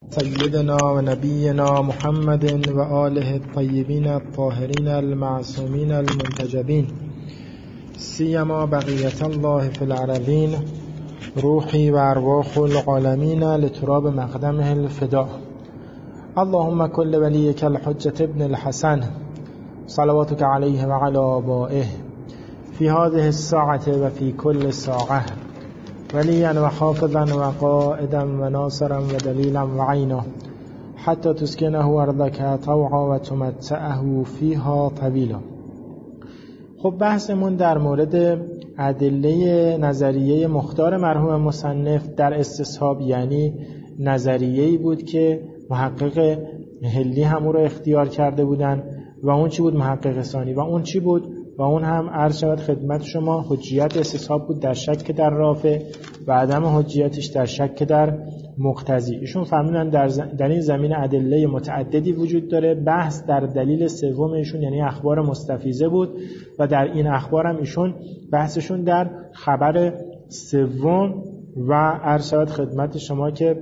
سيدنا ونبينا محمد وآله الطيبين الطاهرين المعصومين المنتجبين سيما بقية الله في العربين روحي وأرواح العالمين لتراب مقدمه الفداء. اللهم كل وليك الحجة ابن الحسن صلواتك عليه وعلى آبائه في هذه الساعة وفي كل ساعة وليا وحافظا وقائدا وناصرا ودليلا وعينا حتى تسكنه أرضك طوعا وتمتعه فيها طويلا. خب بحثمون در مورد ادله نظریه مختار مرحوم مصنف در استصحاب، یعنی نظریه‌ای بود که محقق هلی هم رو اختیار کرده بودن و اون چی بود محقق ثانی و اون چی بود و اون هم عرض شود خدمت شما حجیت استصحاب بود در شک در رافع و عدم حجیتش در شک در مقتضی. ایشون فهمیدن در این زمین ادله متعددی وجود داره. بحث در دلیل سوم ایشون یعنی اخبار مستفیضه بود و در این اخبار هم ایشون بحثشون در خبر سوم و عرض شود خدمت شما که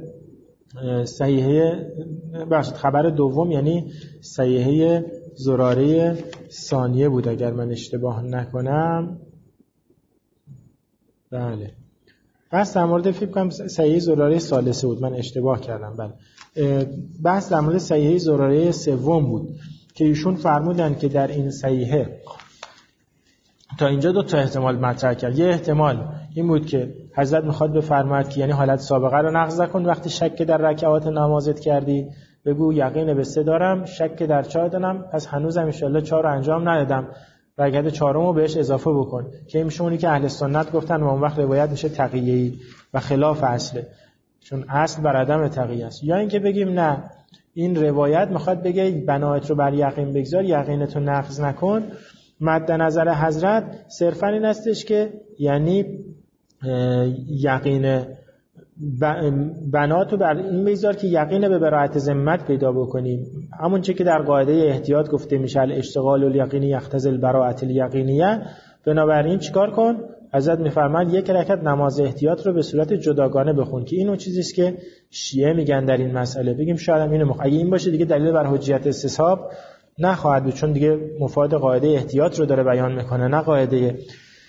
خبر دوم یعنی صحیحه زراره ثانیه بود اگر من اشتباه نکنم. بله بحث در مورد فکر کنم صحیحه زراره ثالثه بود، من اشتباه کردم. بله بحث در مورد صحیحه زراره سوم بود که ایشون فرمودن که در این صحیحه تا اینجا دو تا احتمال مطرح کرد. یه احتمال این بود که حضرت میخواد بفرماید که یعنی حالت سابقه رو نقض کن، وقتی شک در رکعات نمازت کردی بگو یقین به 3 دارم، شک در 4 دارم، پس هنوزم ان شاءالله 4 رو انجام ندادم، رکعت 4 رو بهش اضافه بکن، که میشه اونی که اهل سنت گفتن و اون وقت روایت میشه تقیه‌ای و خلاف اصله، چون اصل بر عدم تقیه است. یا اینکه بگیم نه این روایت میخواد بگه بنایت رو بر یقین بگذار، یقینت رو نقض نکن. مد نظر حضرت صرفا این استش که یعنی یقین بناتو بر این بگذار که یقین به براءت ذمت پیدا بکنیم، همون چه که در قاعده احتیاط گفته میشه الاشتغال الیقینی یقتضی البراءة الیقینیه. بنابراین چیکار کن؟ حضرت میفرماید یک رکعت نماز احتیاط رو به صورت جداگانه بخون، که اینو چیزی است که شیعه میگن در این مسئله. بگیم شاید اینو اگه این باشه دیگه دلیل بر حجیت استصحاب نخواهد بود، چون دیگه مفاد قاعده احتیاط رو داره بیان میکنه نه قاعده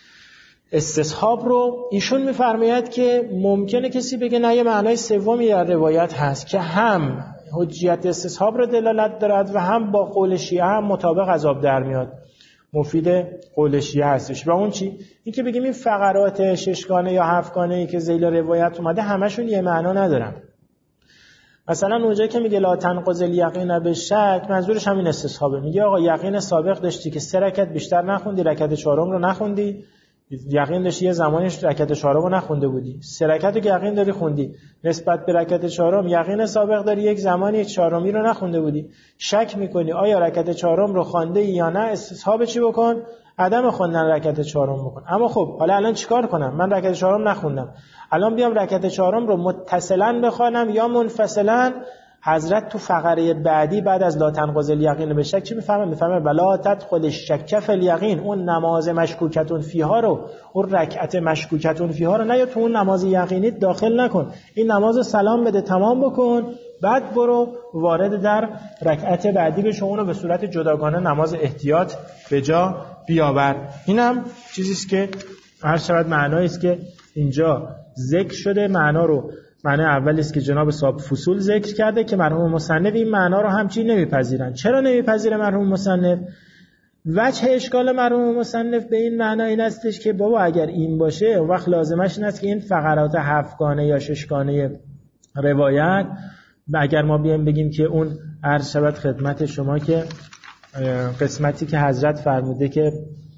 استصحاب رو. ایشون میفرماید که ممکنه کسی بگه نه یه معنای سومی در روایت هست که هم حجیت استصحاب رو دلالت دارد و هم با قول شیعه هم مطابق از آب در میاد، مفید قول شیعه هستش. و اون چی؟ این که بگیم این فقرات 6گانه یا 7گانه ای که ذیل روایت اومده همشون یه معنا ندارن. مثلا اونجایی که میگه لا تنقض الیقین بالشک منظورش همین استصحابه. میگه آقا یقین سابق داشتی که 3 رکعت بیشتر نخوندی، رکعت 4م رو نخوندی، یقین داشتی یه زمانیش رکعت 4م رو نخونده بودی، 3 رکعت رو که یقین داری خوندی، نسبت به رکعت 4م یقین سابق داری یک زمانی 4می رو نخونده بودی، شک میکنی آیا رکعت 4م رو خوانده یا نه، استصحاب چی بکن؟ عدم خوندن رکعت 4م بکن. اما خب حالا الان چیکار کنم؟ من رکعت 4م نخوندم، الان بیام رکعت 4م رو متصلا بخوانم یا منفصلا؟ حضرت تو فقره بعدی بعد از لا تنقض الیقین به شک چی میفهمه؟ ولا تدخل الشک فی الیقین. اون نماز مشکوکتون فیها رو، اون رکعت مشکوکتون فیها رو نه یا تو اون نماز یقینی داخل نکن، این نماز سلام بده تمام بکن، بعد برو وارد در رکعت بعدی بشو، اون رو به صورت جداگانه نماز احتیاط به جا بیاور. اینم چیزی است که هر شود معنایی است که اینجا ذکر شده. معنی اولی است که جناب صاحب فصول ذکر کرده که مرحوم مصنف این معنا رو همچین نمیپذیرن. چرا نمیپذیره مرحوم مصنف؟ وجه اشکال مرحوم مصنف به این معنا این استش که بابا اگر این باشه اون وقت لازمش این است که این فقرات 7گانه یا 6گانه روایت اگر ما بیایم بگیم که اون عرض شود خدمت شما که قسمتی که حضرت فرموده که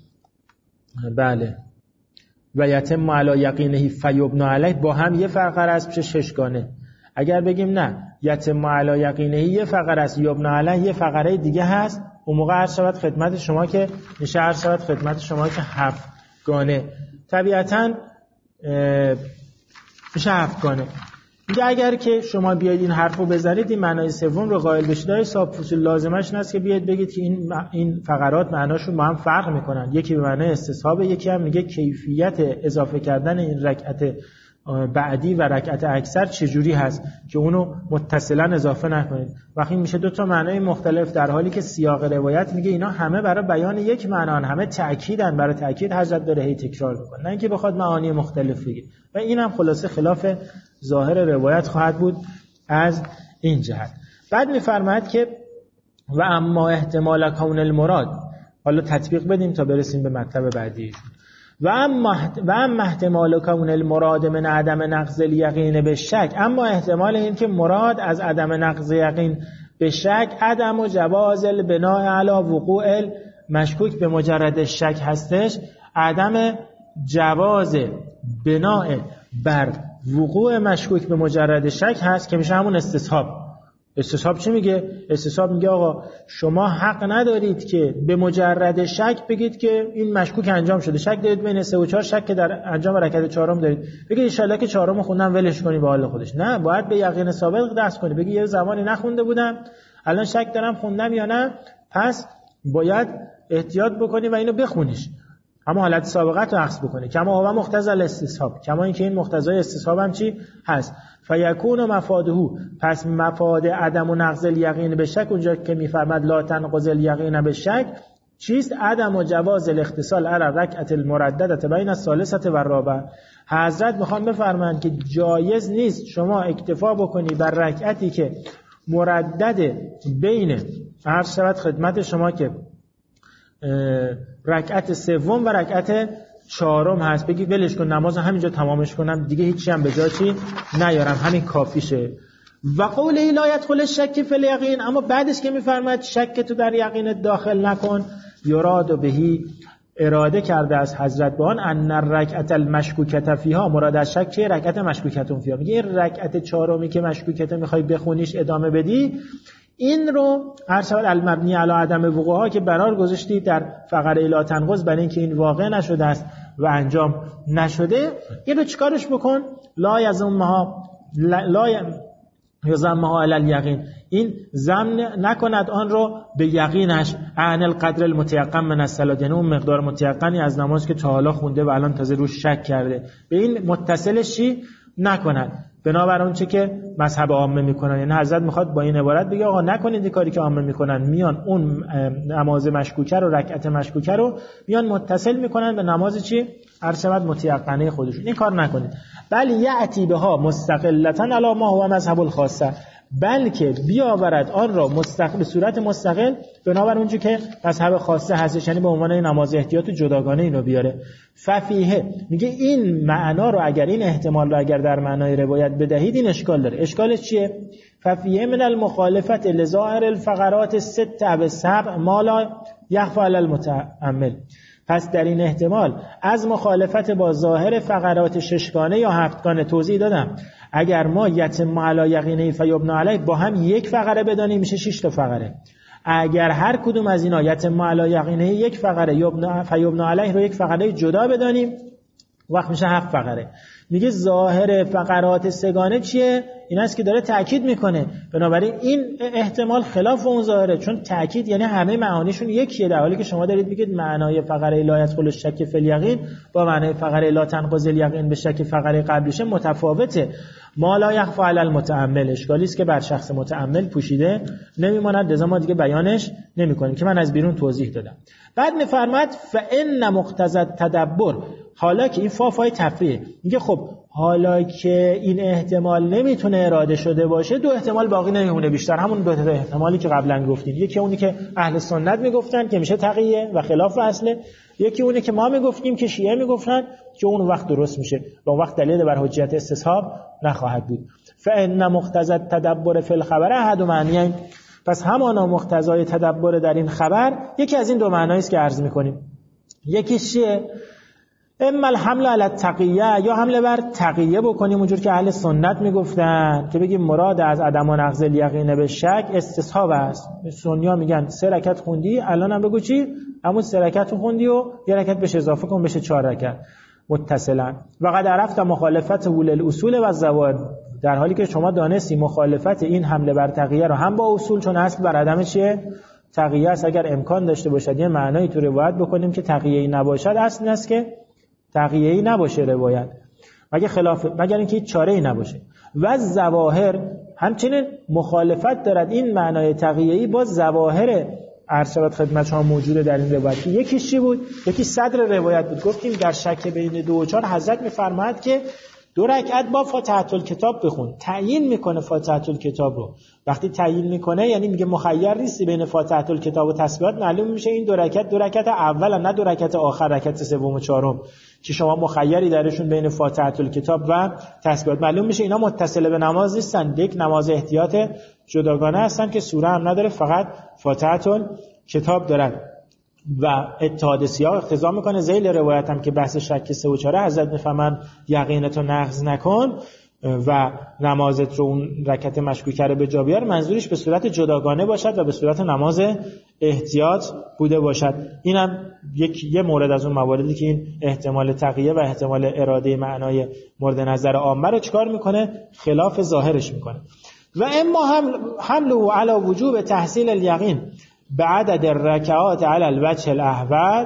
بله و یتم علی یقینه فیبنی علیه با هم یه فقره است میشه 6گانه. اگر بگیم نه یتم علی یقینه یه فقره است یبنی علیه یه فقره دیگه هست، اون موقع عرض شود خدمت شما که میشه عرض شود خدمت شما که 7گانه. طبیعتاً میشه 7گانه. میگه اگر که شما بیاید این حرفو بزنید این معنای سوم رو قائل بشید، های صاحب فصول لازمش نست که بیاید بگید که این فقرات معناشون با هم فرق میکنن، یکی به معنای استصحاب، یکی هم میگه کیفیت اضافه کردن این رکعت بعدی و رکعت اکثر چجوری هست که اونو متصلا اضافه نکنید. وقتی میشه دو تا معنای مختلف، در حالی که سیاق روایت میگه اینا همه برای بیان یک معنان، همه تأکیدن، برای تأکید حضرت داره هی تکرار میکنه، نه اینکه بخواد معانی مختلف بگه. و این هم خلاصه خلاف ظاهر روایت خواهد بود از این جهت. بعد میفرماید که و اما احتمال کون المراد، حالا تطبیق بدیم تا برسیم به مطلب بعدی. و اما احتمال کون المراد من عدم نقض الیقین به شک، اما احتمال این که مراد از عدم نقض یقین به شک عدم و جواز البناء علی وقوع مشکوک به مجرد شک هستش، عدم جواز بناء بر وقوع مشکوک به مجرد شک هست که میشه همون استصحاب. استصحاب چی میگه؟ استصحاب میگه آقا شما حق ندارید که به مجرد شک بگید که این مشکوک انجام شده. شک دارید بین 3 و 4، شک که در انجام رکعت چهارم دارید، بگید ان شاءالله که چهارم خوندم ولش کنی به حال خودش. نه، باید به یقین ثابت دست کنی، بگی یه زمانی نخونده بودم الان شک دارم خوندم یا نه، پس باید احتیاط بکنی و اینو بخونیش، اما حالت سابقت رو عکس بکنه. کما هو مقتضی الاستصحاب، کما اینکه این مقتضای استصحاب هم چی هست؟ فیکون مفاده، پس مفاد عدم و نقض الیقین به شک، اونجا که میفرماد لا تنقض الیقین به شک چیست؟ عدم و جواز الاختصال علی رکعت المردده بین الثالثه و الرابعه. حضرت میخوان بفرمایند که جایز نیست شما اکتفا بکنی بر رکعتی که مردد بین عرض شود خدمت شما که رکعت سوم و رکعت چهارم هست، بگی ولش کن نماز همینجا تمامش کنم دیگه هیچی هم به جا چی نیارم، همین کافیشه. و قول لا يدخل الشک فی الیقین، اما بعدش که میفرماید شک تو در یقین داخل نکن، یراد بهی اراده کرده از حضرت به آن ان الرکعت المشکوکه فیها، مراد از شک چیه؟ رکعت مشکوکتون فیها. میگه این رکعت چهارمی که مشکوکته میخوای بخونیش ادامه بدی، این رو هر شود المبنی علی عدم وقوعها که قرار گذاشتی در فقره لا تنقض، برای اینکه این واقع نشده است و انجام نشده، این رو چیکارش بکن؟ لا یزمها علی الیقین، این ضمن نکند آن رو به یقینش، عن القدر المتیقن من الصلاه، یعنی اون مقدار متیقنی از نماز که تا حالا خونده و الان تازه روش شک کرده، به این متصلش چی نکند، بنابر اون چه که مذهب عامه میکنن. یعنی حضرت میخواد با این عبارت بگه آقا نکنید این کاری که عامه میکنن، میان اون نماز مشکوکه رو، رکعت مشکوکه رو میان متصل میکنن به نماز چی؟ ارشد متیقنه خودشون. این کار نکنید. بل یأتی بها مستقلتا علی ما هو مذهب الخاصه، بلکه بیاورد آن را به صورت مستقل بنابر اونجا که مذهب خاصه هستش، یعنی به عنوان نماز احتیاط جداگانه اینو بیاره. ففیه، میگه این معنا رو اگر، این احتمال رو اگر در معنای روایت بدهید این اشکال داره. اشکالش چیه؟ ففیه من المخالفت لظاهر الفقرات الست و السبع ما لا یخفی علی المتأمل، پس در این احتمال از مخالفت با ظاهر فقرات ششگانه یا هفتگانه توضیح دادم. اگر ما یتم علی یقینه فیبنا علیه با هم یک فقره بدانیم میشه 6 تا فقره. اگر هر کدوم از اینا یتم علی یقینه یک فقره فیبنا علیه رو یک فقره جدا بدانیم وقت میشه 7 فقره. میگه ظاهر فقرات سگانه چیه؟ این است که داره تأکید میکنه، بنابراین این احتمال خلاف اون ظاهره، چون تأکید یعنی همه معانیشون یکیه، در حالی که شما دارید بگید معنای فقره لا يدخل الشک فی الیقین با معنای فقره لا تنقض الیقین به شک فقره قبلیشه متفاوته. ما لا یخفی علی المتأمل، اشکالی است که بر شخص متأمل پوشیده نمیماند، لذا ما دیگه بیانش نمیکنیم که من از بیرون توضیح دادم. بعد میفرماد فان مقتضی التدبر، حالا که این فافای تفریه، میگه خب حالا که این احتمال نمیتونه اراده شده باشه، 2 احتمال باقی نمیمونه بیشتر، همون 2 احتمالی که قبلا گفتیم. یکی اونی که اهل سنت میگفتن که میشه تقیه و خلاف اصله، یکی اونی که ما میگفتیم که شیعه میگفتن که اون وقت درست میشه و اون وقت دلیل بر حجیت استصحاب نخواهد بود. فان مقتضی التدبر فی الخبر احد معنیین، پس همانا مقتضای تدبر در این خبر یکی از این 2 معنایی است که عرض میکنیم. یکی چیه؟ اما الحمل علی التقیه، یا حمله بر تقیه بکنیم اونجور که اهل سنت میگفتن که بگیم مراد از عدم و نقض الیقین به شک استصحاب است. سنیا میگن 3 رکعت خوندی، الان هم بگو چی؟ همون 3 رکعت خوندی و 1 رکعت بهش اضافه کن بشه 4 رکعت متصلا. و قد عرفت مخالفت اول الاصول و الزوائد، در حالی که شما دانستی مخالفت این حمله بر تقیه رو هم با اصول، چون اصل بر عدم چیه؟ تقیه است. اگر امکان داشته باشد یه معنایی تو روایت بکنیم که تقیه‌ای نباشد، اصل است که تقیه‌ای نباشه روایت. مگر اینکه هیچ چاره‌ای نباشه. و ظواهر همچنین مخالفت دارد این معنای تقیه‌ای با ظواهر عرض شود خدمت شما موجوده در این روایت. یکیش چی بود؟ یکی صدر روایت بود. گفتیم در شک بین 2 و 4 حضرت می‌فرماید که 2 رکعت با فاتحه الکتاب بخون. تعیین میکنه فاتحه الکتاب رو. وقتی تعیین میکنه یعنی میگه مخیر نیستی بین فاتحه الکتاب و تسبیحات، معلوم میشه این 2 رکعت اول نه 2 رکعت آخر، رکعت سوم و چهارم که شما مخیری درشون بین فاتحه الکتاب و تسبیحات. معلوم میشه اینا متصل به نماز نیستن، یک نماز احتیاط جداگانه هستن که سوره هم نداره، فقط فاتحه الکتاب دارن. و اتحاد سیاق اقتضا میکنه ذیل روایت هم که بحث شک 3 و 4 حضرت میفهمن یقینتو نقض نکن و نمازت رو اون رکعت مشکوکه رو به جا بیار، منظورش به صورت جداگانه باشد و به صورت نماز احتیاط بوده باشد. اینم یه مورد از اون مواردی که این احتمال تقیه و احتمال اراده معنای مورد نظر عامه رو چکار میکنه؟ خلاف ظاهرش میکنه. و اما حمله علی وجوب تحصیل الیقین بعدد الرکعات علی الوجه الاحوط،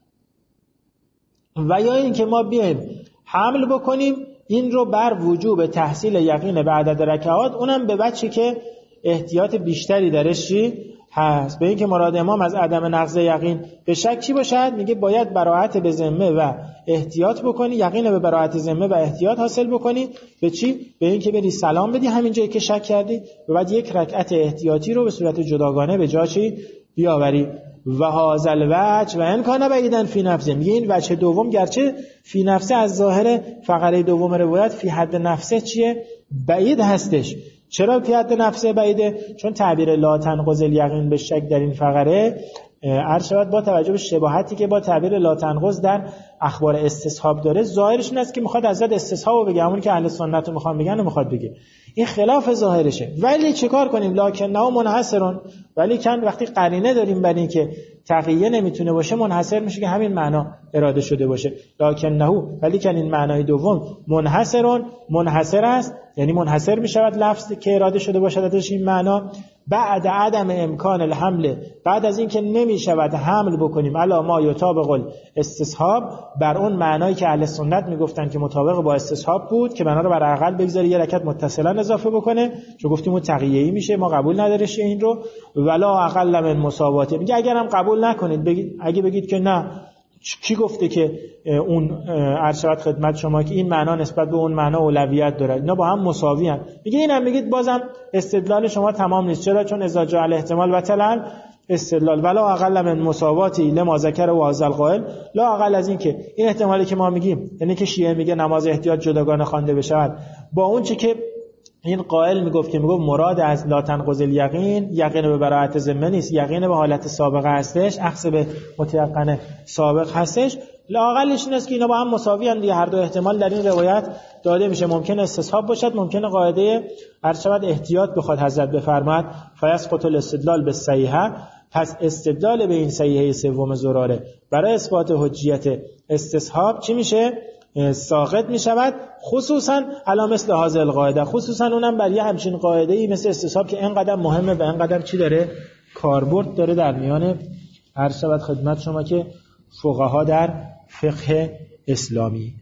و یا این که ما بیایم حمل بکنیم این رو بر وجوب تحصیل یقین بعدد رکعات، اونم به وجهی که احتیاط بیشتری درش هست. به این که مراد امام از عدم نقض یقین به شک چی باشد؟ میگه باید براءت به ذمه و احتیاط بکنی، یقین به براءت ذمه و احتیاط حاصل بکنی. به چی؟ به این که بری سلام بدی همین جایی که شک کردی و بعد 1 رکعت احتیاطی رو به صورت جداگانه به جا چی بیاوری. و هازل وجه و ان کان بعیدن فی نفسه، میگه این وجه دوم گرچه فی نفسه از ظاهر فقره دوم روایت فی حد نفسه چیه؟ بعید هستش. چرا فی حد نفسه بعیده؟ چون تعبیر لا تنقض الیقین به شک در این فقره عرض شود با توجه به شباهتی که با تعبیر لا تنقض در اخبار استصحاب داره، ظاهرش این است که میخواد ازت استصحاب بگه، همون که اهل سنت رو میخوان بگن و میخواد بگه. این خلاف ظاهرشه. ولی چه کار کنیم؟ لکنه منحصرون، ولی کن وقتی قرینه داریم برای اینکه تقیه نمیتونه باشه منحصر میشه که همین معنا اراده شده باشه. لکنه ولی کن این معنای دوم منحصرون، منحصر است، یعنی منحصر میشود لفظ که اراده شده باشه ازش این معنا. بعد عدم امکان الحمل، بعد از اینکه نمیشود حمل بکنیم علی ما یطابق استصحاب، بر اون معنایی که اهل سنت میگفتن که مطابق با استصحاب بود که بنا رو بر عقل بگذاری 1 رکعت متصلا اضافه بکنه، چون گفتیم اون تقیه‌ای میشه، ما قبول ندارش این رو. ولا اقل من مساواته، میگه اگرم قبول نکنید بگید، اگه بگید که نه کی گفته که اون ارشاد خدمت شما که این معنا نسبت به اون معنا اولویت داره، اینا با هم مساوی ان، میگه اینم میگید بازم استدلال شما تمام نیست. چرا؟ چون اذا جاء الاحتمال بطل استدلال. ولا اقل من مساواتی لما ذکر واذل قائل، لا اقل از این که این احتمالی که ما میگیم، یعنی که شیعه میگه نماز احتیاط جداگانه خوانده بشه، با اون چه که این قائل میگفت که میگفت مراد از لا تنقض الیقین یقین به براءت ذمه نیست، یقین به حالت سابقه هستش، اخذ به متیقن سابق هستش. لااقلش این است که اینا با هم مساوی ان دیگه، هر دو احتمال در این روایت داده میشه. ممکن استصحاب باشد، ممکن قاعده ارشاد احتیاط بخواد حضرت بفرماد فیسقط الاستدلال بالصحیحه، پس استدلال به این صحیحه سوم زراره برای اثبات حجیت استصحاب چی میشه؟ ساقط می شود، خصوصا علی مثل هذه القاعده، خصوصا اونم بر یه همچین قاعده ای مثل استصحاب که اینقدر مهمه و اینقدر چی داره؟ کاربرد داره در میان هر شود خدمت شما که فقها در فقه اسلامی.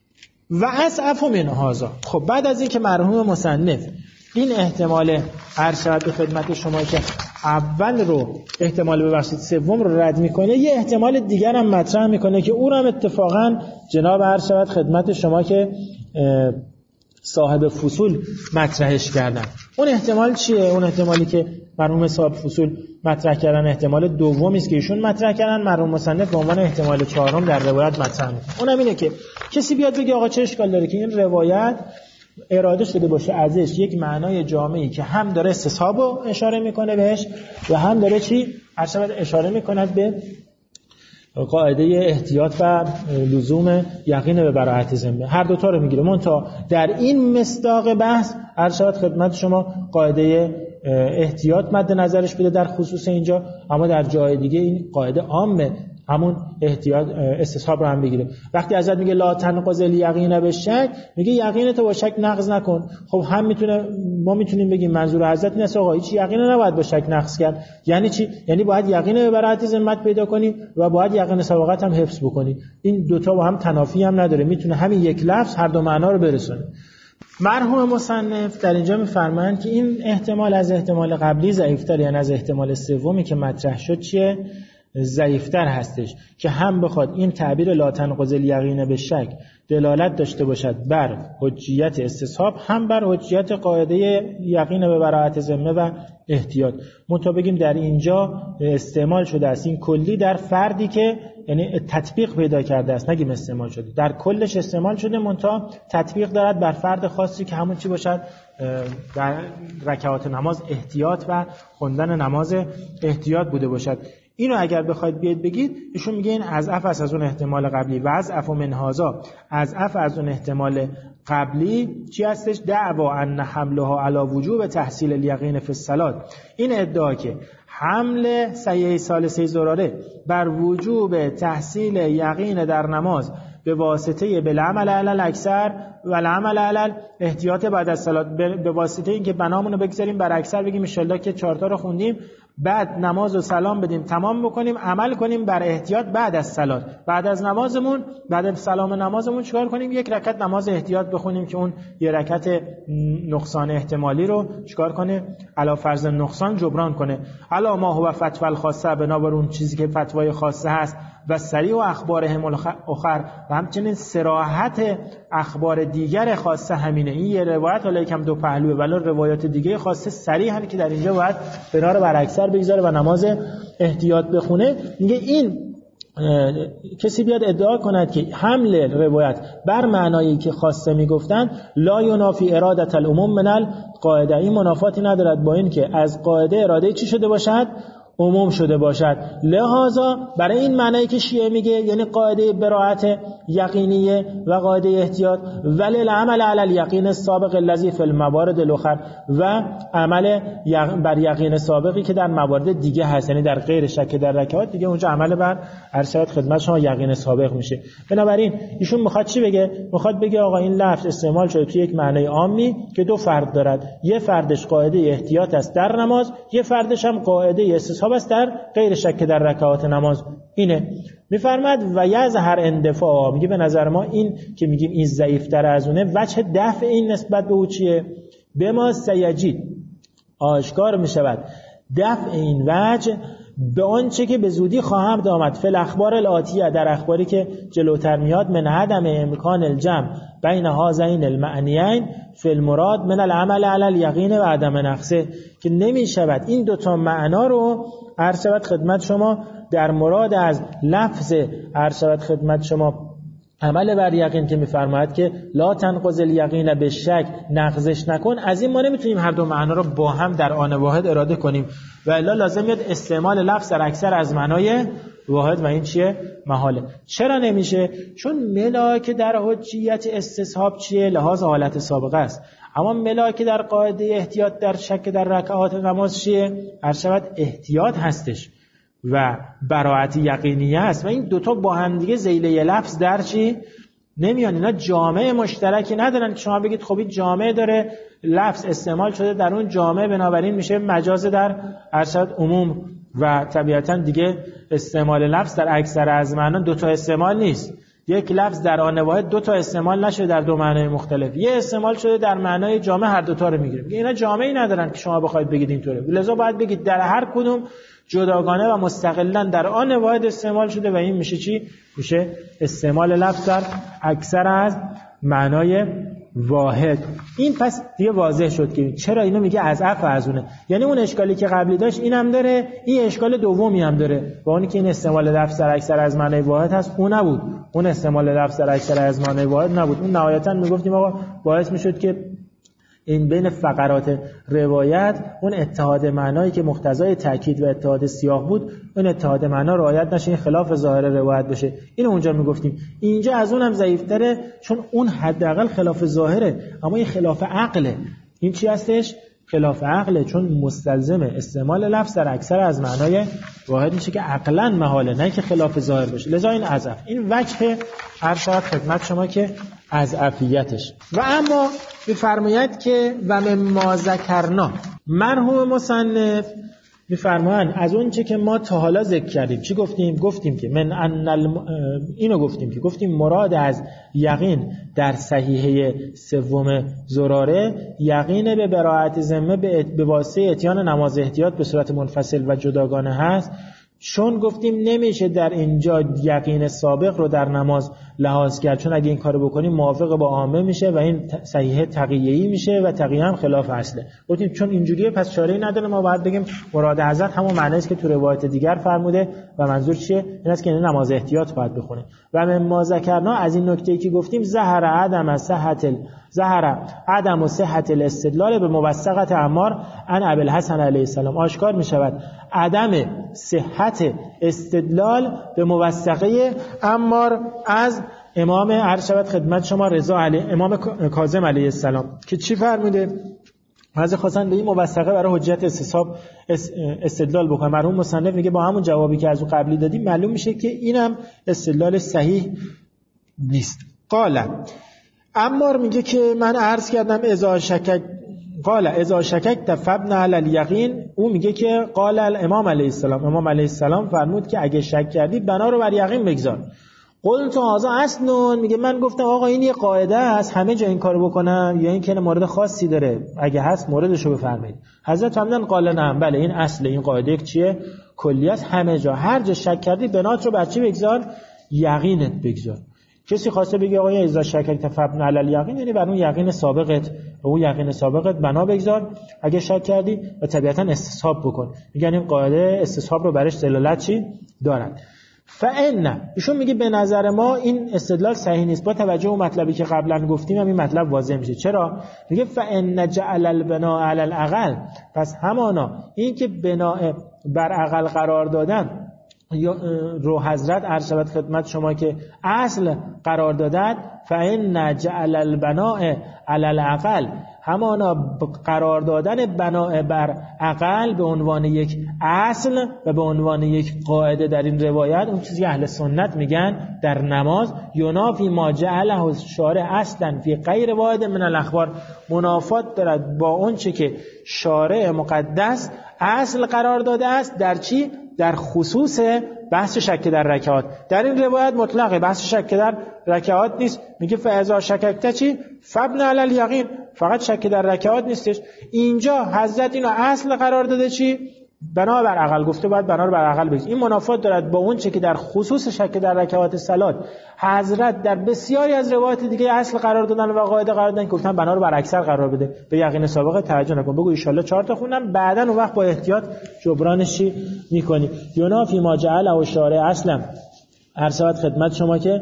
و اضعف من هذا، خب بعد از این که مرحوم مصنف این احتمال ارشاد به خدمت شما که اول رو احتمال ببخشید سوم رو رد میکنه، یه احتمال دیگر هم مطرح میکنه که او رو هم اتفاقا جناب ارشاد خدمت شما که صاحب فصول مطرحش کردن. اون احتمال چیه؟ اون احتمالی که مرحوم صاحب فصول مطرح کردن احتمال دومی است که ایشون مطرح کردن، مرحوم مصنف به عنوان احتمال چهارم در روایت مطرح میکنه. اونم اینه که کسی بیاد بگه آقا چه اشکال داره که این روایت اراده شده باشه ازش یک معنای جامعی که هم داره استصحاب رو اشاره میکنه بهش و هم داره چی؟ ارشاد اشاره میکنه به قاعده احتیاط و لزوم یقین به براءت ذمه، هر دوتا رو میگیره. منتها در این مصداق بحث ارشاد خدمت شما قاعده احتیاط مد نظرش بوده در خصوص اینجا، اما در جای دیگه این قاعده عامه همون احتیاط استصحاب رو هم بگیره. وقتی ازت میگه لا تنقض الیقین بالشک، میگه یقینت با شک نقض نکن. خب هم ما میتونیم بگیم منظور حضرت اینه آقا هیچ یقین نباید با شک نقض کرد. یعنی چی؟ یعنی باید یقین به براءت ذمت پیدا کنی و باید یقین سبقت هم حفظ بکنی. این دوتا با هم تنافی هم نداره، میتونه همین یک لفظ هر دو معنا رو برسونه. مرحوم مصنف در اینجا می‌فرمایند که این احتمال از احتمال قبلی ضعیف‌تر، یعنی از احتمال سومی که مطرح شد چیه؟ ضعیف‌تر هستش که هم بخواد این تعبیر لا تنقض الیقین بالشک دلالت داشته باشد بر حجیت استصحاب، هم بر حجیت قاعده یقین به براءت ذمه و احتیاط. منتها بگیم در اینجا استعمال شده است این کلی در فردی که یعنی تطبیق پیدا کرده است، نگیم استعمال شده، در کلش استعمال شده، منتها تطبیق دارد بر فرد خاصی که همون چی باشد؟ در رکعات نماز احتیاط و خوندن نماز احتیاط بوده باشد. اینو اگر بخواید بیاید بگید، ایشون میگه این اضعف است از اون احتمال قبلی و اضعف من هذا، اضعف از اون احتمال قبلی چی هستش؟ دعوا ان حملها علی وجوب تحصیل الیقین فی الصلاه. این ادعا که حمل صحیح ثالثه زراره بر وجوب تحصیل یقین در نماز به واسطه بالعمل علی الاکثر و العمل علی احتیاط بعد از صلات، به واسطه اینکه بنامون رو بگذاریم بر اکثر، بگیم ان شاءالله که 4 تا رو خوندیم، بعد نماز و سلام بدیم، تمام بکنیم، عمل کنیم بر احتیاط بعد از صلات، بعد از نمازمون، بعد از سلام نمازمون چیکار کنیم؟ یک رکعت نماز احتیاط بخونیم که اون یه رکعت نقصان احتمالی رو چیکار کنه؟ علی فرض نقصان جبران کنه. علا ما هو فتوى الخاصه، بنابر اون چیزی که فتوای خاصه هست، و سریع و اخبارهم الاخر، و همچنین صراحت اخبار دیگر خاصه همینه. این یه روایت حالا یکم دو پهلوه، ولی روایات دیگه خاصه صریحن که در اینجا باید بنا رو بر اکثر بگذاره و نماز احتیاط بخونه. میگه این کسی بیاد ادعا کند که حمل روایت بر معنایی که خاصه میگفتن لا ینافی ارادت العموم من القاعده، این منافاتی ندارد با این که از قاعده اراده چی شده باشد؟ عموم شده باشد. لذا برای این معنایی که شیعه میگه، یعنی قاعده براءت یقینیه و قاعده احتیاط، ولی العمل علی الیقین السابق الذی فی الموارد الاخر، و عمل بر یقین سابقی که در موارد دیگه هست، یعنی در غیر شک در رکعات دیگه اونجا عمل بر ارشاد خدمت شما یقین سابق میشه. بنابراین ایشون میخواد چی بگه؟ میخواد بگه آقا این لفظ استعمال شده توی یک معنای عامی که دو فرد دارد، یه فردش قاعده احتیاط است در نماز، یه فردش هم قاعده استصحاب است در غیر شک در رکعات نماز. اینه میفرماد و یظهر اندفاع، میگه به نظر ما این که میگیم این ضعیف‌تر از اونه، وجه دفع این نسبت به او چیه؟ به ما سیجید آشکار میشود دفع این وجه به آنچه که به زودی خواهم آمد فی الاخبار الاتیه، در اخباری که جلوتر میاد، من عدم امکان الجمع بین هذین المعنیین فی المراد من العمل علی الیقین و عدم نقصه، که نمی شود این دوتا معنا رو عرض شود خدمت شما در مراد از لفظ عرض شود خدمت شما عمل بر یقین که میفرماید که لا تنقض الیقین بالشک نقضش نکن، از این ما نمیتونیم هر دو معنا رو با هم در آن واحد اراده کنیم و الا لازم میاد استعمال لفظ در اکثر از معنای واحد و این چیه؟ محاله. چرا نمیشه؟ چون ملاک در حجیت استصحاب چیه؟ لحاظ حالت سابقه است، اما ملاک در قاعده احتیاط در شک در رکعات نماز چیه؟ ارشد احتیاط هستش و براءت یقینیه است و این دوتا با هم دیگه ذیله لفظ در چی؟ نمیان. اینا جامعه مشترکی ندارن که شما بگید خب این جامعه داره لفظ استعمال شده در اون جامعه، بنابراین میشه مجاز در ارشد عموم و طبیعتا دیگه استعمال لفظ در اکثر از معنا دوتا استعمال نیست. یک لفظ در آن واحد دوتا استعمال نشده در دو معنای مختلف، یه استعمال شده در معنای جامع هر دوتا رو میگیره. اینا جامعی ندارن که شما بخواید بگید اینطوره، لذا باید بگید در هر کدوم جداگانه و مستقلا در آن واحد استعمال شده و این میشه چی؟ میشه استعمال لفظ در اکثر از معنای واحد. این پس دیگه واضح شد که چرا اینو میگه اضعف از اونه، یعنی اون اشکالی که قبلی داشت اینم داره، این اشکال دومی هم داره، با اونی که این استعمال لفظ در اکثر از معنای واحد هست اون نبود، اون استعمال لفظ در اکثر از معنای واحد نبود، اون نهایتا میگفتیم آقا باعث میشد که این بین فقرات روایت اون اتحاد معنایی که مقتضای تاکید و اتحاد سیاق بود، اون اتحاد معنا رعایت نشه، این خلاف ظاهر روایت بشه. اینو اونجا میگفتیم. اینجا از اونم ضعیف‌تره چون اون حداقل خلاف ظاهره، اما این خلاف عقله. این چی هستش؟ خلاف عقله، چون مستلزم استعمال لفظ در اکثر از معنای واحد میشه که عقلا محاله، نه که خلاف ظاهر باشه. لذا این اضعف، این وجه عرض خدمت شما که اضعفیتش. و اما می‌فرماید که و مما ذکرنا، مرحوم مصنف می‌فرمایند از اون چه که ما تا حالا ذکر کردیم. چی گفتیم؟ گفتیم که اینو گفتیم مراد از یقین در صحیحه سوم زراره یقین به براءت ذمه به واسطه اتیان نماز احتیاط به صورت منفصل و جداگانه هست. چون گفتیم نمیشه در اینجا یقین سابق رو در نماز لحاظ کرد، چون اگه این کارو بکنیم موافق با عامه میشه و این صحیحه تقیه‌ای میشه و تقیه هم خلاف اصله. گفتیم چون اینجوریه پس چاره‌ای نداره، ما باید بگیم مراد حضرت همون معنی است که تو روایت دیگر فرموده و منظور چیه؟ این است که نماز احتیاط باید بخونیم. و مما ذکرنا، از این نکته‌ای که گفتیم ظهر عدم صحت الاستدلال به موثقت عمار عن ابی الحسن علیه السلام، آشکار می شود عدم صحت استدلال به موثقه عمار از امام عرض شود خدمت شما رضا علیه امام کاظم علیه السلام که چی فرموده؟ از خواستن به این موثقه برای حجت استصحاب استدلال بکنه. مرحوم مصنف میگه با همون جوابی که از اون قبلی دادیم معلوم میشه که اینم استدلال صحیح نیست. قال عمار میگه که من عرض کردم اذا شکک فابن علی الیقین. او میگه که قال الامام علیه السلام، امام علیه السلام فرمود که اگه شک کردی بنا رو بر یقین بگذار. قلت هذا اصل، میگه من گفتم آقا این یه قاعده است همه جا این کارو بکنم یا این که مورد خاصی داره؟ اگه هست موردشو بفرمایید. حضرت فرمودن قال نعم، بله این اصل، این قاعده چیه؟ کلیت، همه جا هر جا شک کردی بنات رو بر چی بگذار؟ یقینت بگذار. کسی خواسته بگه آقا اذا شککت فابن علی الیقین، یعنی بر اون یقین سابقت و اون یقین سابقت بنا بگذار اگه شک کردی و طبیعتا استصحاب بکن. میگن این قاعده استصحاب رو برش دلالت چی دارن. فان ایشون میگه به نظر ما این استدلال صحیح نیست. با توجه به مطلبی که قبلا گفتیم همین مطلب واضح میشه. چرا؟ میگه فان جعل البناء علی الاقل، پس همانا این که بناء بر عقل قرار دادن رو حضرت عرض شود خدمت شما که اصل قرار دادن، فإن جعل البناء علی العقل، همانا قرار دادن بناء بر عقل به عنوان یک اصل و به عنوان یک قاعده در این روایت، اون چیزی اهل سنت میگن در نماز، ینافی ما جعله الشارع اصلا فی غیر واحد من الاخبار، منافات دارد با اون چه که شارع مقدس اصل قرار داده است. در چی؟ در خصوص بحث شک در رکعات. در این روایت مطلقه بحث شک در رکعات نیست. میگه فاذا شککت چی؟ فابن علی الیقین، فقط شک در رکعات نیستش. اینجا حضرت اینو اصل قرار داده چی؟ بنا بر عقل، گفته باید بنا بر عقل بگید. این منافات دارد با اون چه که در خصوص شک در رکعات صلات حضرت در بسیاری از روایات دیگه اصل قرار دادن و قاعده قرار دادن، گفتن بنا رو بر اکثر قرار بده. به یقین سابقه توجه نکن، بگو ان شاء الله 4 تا خوندم، بعداً اون وقت با احتیاط جبرانش می‌کنی. ینافی ما جعل او شارع اصلا، هر ساعت خدمت شما که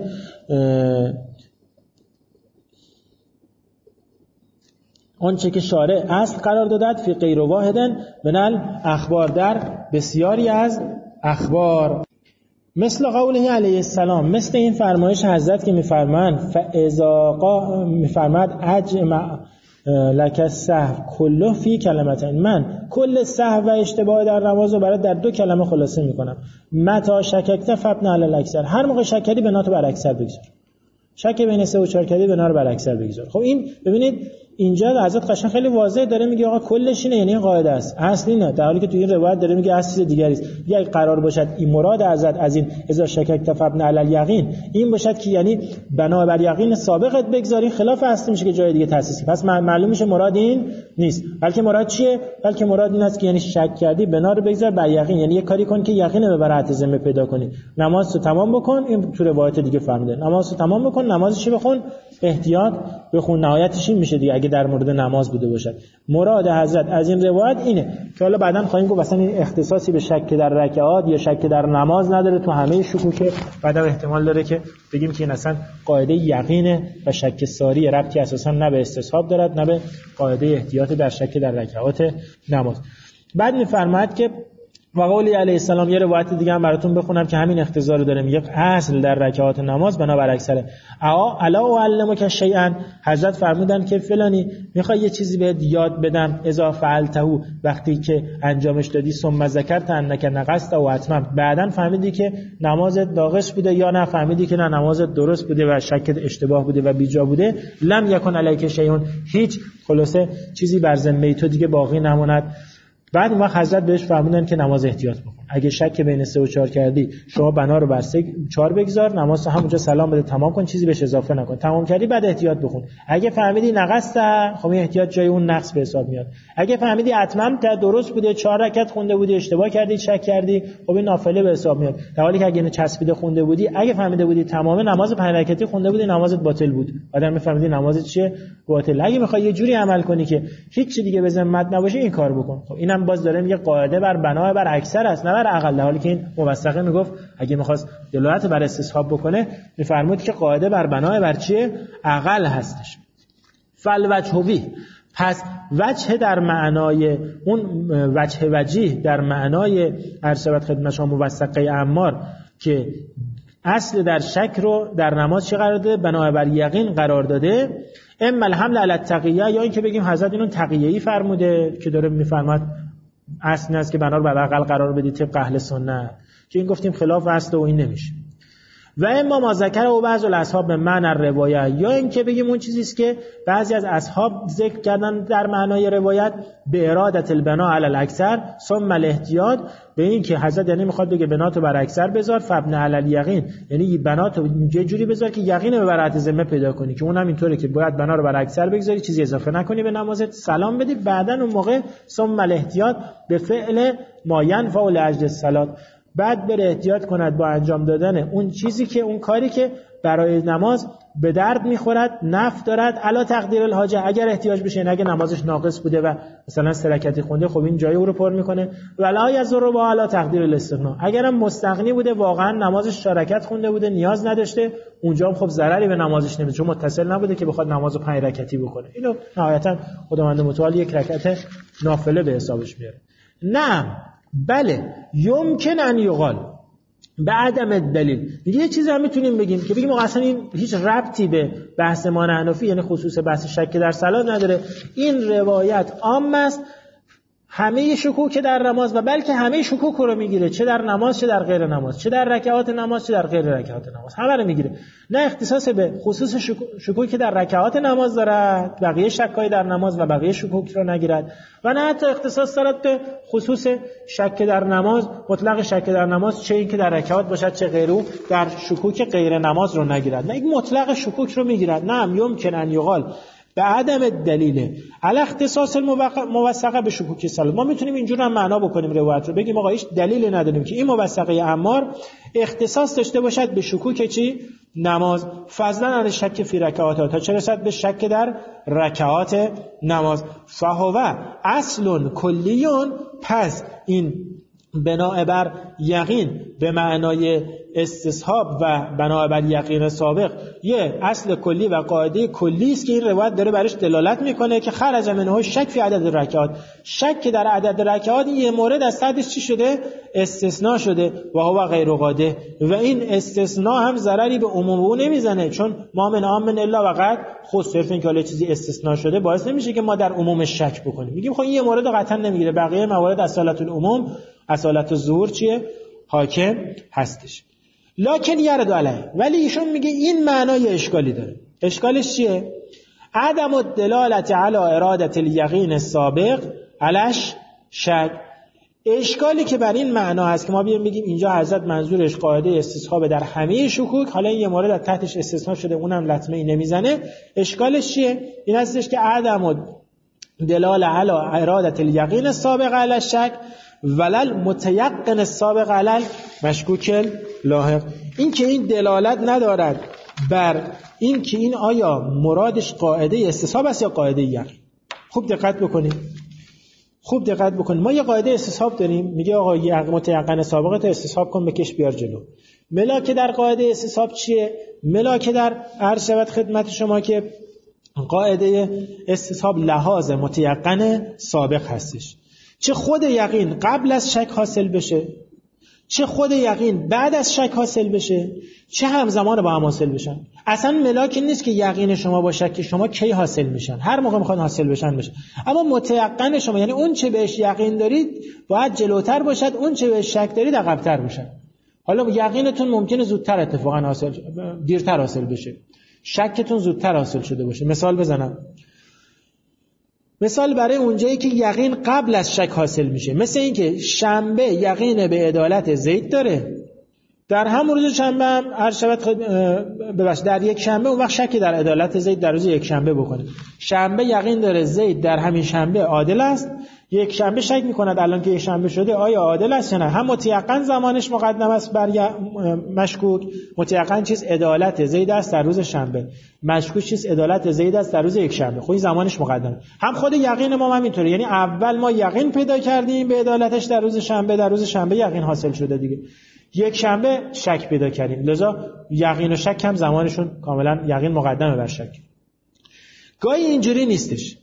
اون چه که شارع اصل قرار دادد فی غیر واحدن من الاخبار، در بسیاری از اخبار. مثل قوله علیه السلام، مثل این فرمایش حضرت که میفرمایند فاذا میفرماد اجمع لک السهو کله فی کلمتین، من کل سهو و اشتباه در نماز رو برای در 2 کلمه خلاصه میکنم. متا شککت فابن علی الاکثر، هر موقع شک کردی بنا تو بر اکثر بگذار. شک بین 3 و 4 کردی بنا رو بر اکثر بگذار. خب این ببینید اینجا حضرت قشنگ خیلی واضح داره میگه آقا کلش اینه، یعنی این قاعده است، اصلی نه، در حالی که تو این روایت داره میگه اصل دیگری است. اگه قرار باشد این مراد حضرت از این اذا شککت فابن علی الیقین این باشد که یعنی بنا بر یقین سابقت بگذاری، خلاف اصلی میشه که جای دیگه تاسیسی، پس معلوم میشه مراد این نیست. بلکه مراد چیه؟ بلکه مراد این است که یعنی شک کردی بنا رو بگذار بر یقین، یعنی یه کاری کن که یقین به براءت ذمه پیدا کنی. نماز رو تمام بکن، این تو روایت دیگه فهمیده، نماز رو تمام بکن، نمازش بخون، احتیاط بخون، نهایتش این میشه دیگه اگه در مورد نماز بوده باشد. مراد حضرت از این روایت اینه که حالا بعداً خواهیم گفت مثلا این اختصاصی به شک در رکعات یا شک در نماز نداره، تو همه شکوکه. بعدا احتمال داره که بگیم که این اصلا قاعده یقینه و شک ساری ربطی اساسا نه به استصحاب دارد نه به قاعده احتیاط در شک در رکعات نماز. بعد میفرماید که و قولی علیه السلام. یه روایت دیگه هم براتون بخونم که همین اقتضا رو داره. میگه اصل در رکعات نماز بنابر اکثره الا اعلمک شیئا، حضرت فرمودن که فلانی میخوای یه چیزی بهت یاد بدم، اذا فعلته، وقتی که انجامش دادی، ثم ذکرت انک نقصت و اتممت، بعدن فهمیدی که نمازت ناقص بوده یا نه فهمیدی که نه نمازت درست بوده و شکت اشتباه بوده و بیجا بوده، لم یکن علیک شیئون، هیچ خلاصه چیزی بر ذمه تو دیگه باقی نموند. بعد اون وقت حضرت بهش فرمودن که نماز احتیاط بکن. اگه شک بین 3 و 4 کردی، شما بنا رو بر 4 بگذار، نماز همونجا سلام بده تمام کن، چیزی بهش اضافه نکن. تمام کردی بعد احتیاط بکن. اگه فهمیدی نقص، خب این احتیاط جای اون نقص به حساب میاد. اگه فهمیدی اتمام درست بوده، 4 رکعت خونده بودی، اشتباه کردی، شک کردی، خب این نافله به حساب میاد. در حالی که اگه چسبیده خونده بودی، اگه فهمیده بودی تمام نماز 5 رکعتی خونده بودی، نمازت باطل بود. بعدم میفهمیدی نمازت چیه؟ باطل. اگه میخوای یه جوری عمل کنی که هیچ چیز دیگه به ذمت نباشه، این کار بکن. خب اینم باز داره میگه قاعده بر بنا بر اکثر است، نه بر اقل. در حالی که این موثقه میگفت اگه میخواست دلالت بر استصحاب بکنه، میفرمود که قاعده بر بنا بر چیه؟ اقل هستش. فالوجهوی، پس وجه در معنای اون وجه وجیه در معنای ارشبت خدمت شما موثقه عمار که اصل در شک رو در نماز چه قرار داده؟ بنابر یقین قرار داده. اما الحمل علی التقیه، یا این که بگیم حضرت اینو تقیه‌ای فرموده که داره میفرماد اصل است که بنا رو بر اقل قرار بدید طبق اهل سنت، که این گفتیم خلاف اصل و این نمیشه. و اما ما ذکر و بعض الاصحاب به معنی روایت، یا این که بگیم اون چیزی است که بعضی از اصحاب ذکر کردن در معنای روایت، به ارادت البنا علی الاکثر ثم الاحتیاط، به این که حضرت یعنی میخواد بگه بناتو بر اکثر بذار، فبن علی الیقین، یعنی بناتو یه جوری بذار که یقین به برات ذمه پیدا کنی، که اونم اینطوره که باید بنا رو بر اکثر بگذاری، چیزی اضافه نکنی به نمازت، سلام بدی، بعدن اون موقع ثم الاحتیاط به فعل ما ینفع لاجل الصلاه، بعد بره احتیاط کند با انجام دادن اون چیزی که اون کاری که برای نماز به درد میخورد، نفع دارد، علا تقدیر الحاجه، اگر احتیاج بشه، اگه نمازش ناقص بوده و مثلا 3 رکعتی خونده، خب این جای او رو پر میکنه. ولا یضر با علا تقدیر الاستغنا، اگرم مستغنی بوده، واقعا نمازش 4 رکعت خونده بوده، نیاز نداشته، اونجا هم خب ضرری به نمازش نمیده، چون متصل نبوده که بخواد نمازو 5 رکعتی بکنه. اینو نهایتا خداوند متعال 1 رکعت نافله به حسابش میاره. نه بله، یمکن ان یقال به عدم دلیل. یه چیزی هم میتونیم بگیم که بگیم اصلا این هیچ ربطی به بحث ما حنفی، یعنی خصوص بحث شک در صلات نداره، این روایت عام است، همه شکوک در نماز و بلکه همه شکوک رو میگیره، چه در نماز چه در غیر نماز، چه در رکعات نماز چه در غیر رکعات نماز، همه رو میگیره. نه اختصاص به خصوص شکوک در رکعات نماز دارد، بقیه شکای در نماز و بقیه شکوک رو نگیرد، و نه حتی اختصاص دارد به خصوص شک در نماز، مطلق شک در نماز، چه این که در رکعات باشد چه غیر او، در شکوک غیر نماز رو نگیرد. نه، این مطلق شکوک رو میگیرد. نه، یمکن ان یقال به عدم دلیل علی اختصاص موثقه به شکوک صلات. ما میتونیم اینجور هم معنا بکنیم روایت رو، بگیم آقا هیچ دلیلی نداریم که این موثقه عمار اختصاص داشته باشد به شکوک چی؟ نماز، فضلا عن شک فی رکعات، تا چه رسد به شک در رکعات نماز. فهو اصل کلیون، پس این بنا بر یقین به معنای استصحاب و بنا بر یقین سابق یه اصل کلی و قاعده کلی است که این روایت داره برش دلالت میکنه که خرج منه شک فی عدد رکعات، شک در عدد رکعات یه مورد از حدش چی شده؟ استثناء شده، و هو غیر قاعده، و این استثناء هم ضرری به عموم نمیزنه، چون ما من عام الا وقد خص، صرف این که حالا چیزی استثناء شده باعث نمیشه که ما در عموم شک بکنیم. میگیم خب این یه مورد قطعا نمیگیره، بقیه موارد اصالت العموم، اصالت الظهور چیه؟ حاکم هستش. لکن یرد علیه، ولی ایشون میگه این معنای اشکالی داره. اشکالش چیه؟ عدم الدلالت علی ارادت الیقین السابق علش شک. اشکالی که بر این معنا هست که ما بیایم بگیم اینجا حضرت منظورش قاعده استصحاب در همه شکوک، حالا این یه مورد از تحتش استثناء شده، اونم لطمه ای نمیزنه. اشکالش چیه؟ این هستش که عدم دلالت علی ارادت الیقین السابق علی شک ولل متیقن السابق علی مشکوک لاحق، این که این دلالت ندارد بر این که این آیا مرادش قاعده استصحاب است یا قاعده یقین. خوب دقت بکنید. ما یه قاعده استصحاب داریم، میگه آقا متیقن سابقت استصحاب کن بکش بیار جلو. ملاک در قاعده استصحاب چیه؟ ملاک در عرض شود خدمت شما که قاعده استصحاب لحاظ متیقن سابق هستش. چه خود یقین قبل از شک حاصل بشه، چه خود یقین بعد از شک حاصل بشه، چه همزمان با هم حاصل بشن. اصلا ملاکی نیست که یقین شما با شک شما کی حاصل میشن، هر موقع میخواد حاصل بشن بشه. اما متیقن شما، یعنی اون چه بهش یقین دارید باید جلوتر باشد، اون چه بهش شک دارید عقب‌تر باشد. حالا یقینتون ممکنه زودتر اتفاقا حاصل، دیرتر حاصل بشه، شکتون زودتر حاصل شده باشه. مثال بزنم، مثال برای اونجایی که یقین قبل از شک حاصل میشه، مثل این که شنبه یقین به عدالت زید داره، در همون روز شنبه هم هر شبت در یک شنبه اون وقت شک در عدالت زید در روز یک شنبه بکنه. شنبه یقین داره زید در همین شنبه عادل است، یک شنبه شک میکند الان که یک شنبه شده آیا عادل است یا نه. هم متیقن زمانش مقدم است بر مشکوک، متیقن چیز عدالت زید است در روز شنبه، مشکوک چیز عدالت زید است در روز یک شنبه، خب زمانش مقدمه. هم خود یقین ما همینطوره، یعنی اول ما یقین پیدا کردیم به عدالتش در روز شنبه، در روز شنبه یقین حاصل شده دیگه، یک شنبه شک پیدا کردیم، لذا یقین و شک هم زمانشون کاملا یقین مقدمه بر شک. گاهی اینجوری نیستش،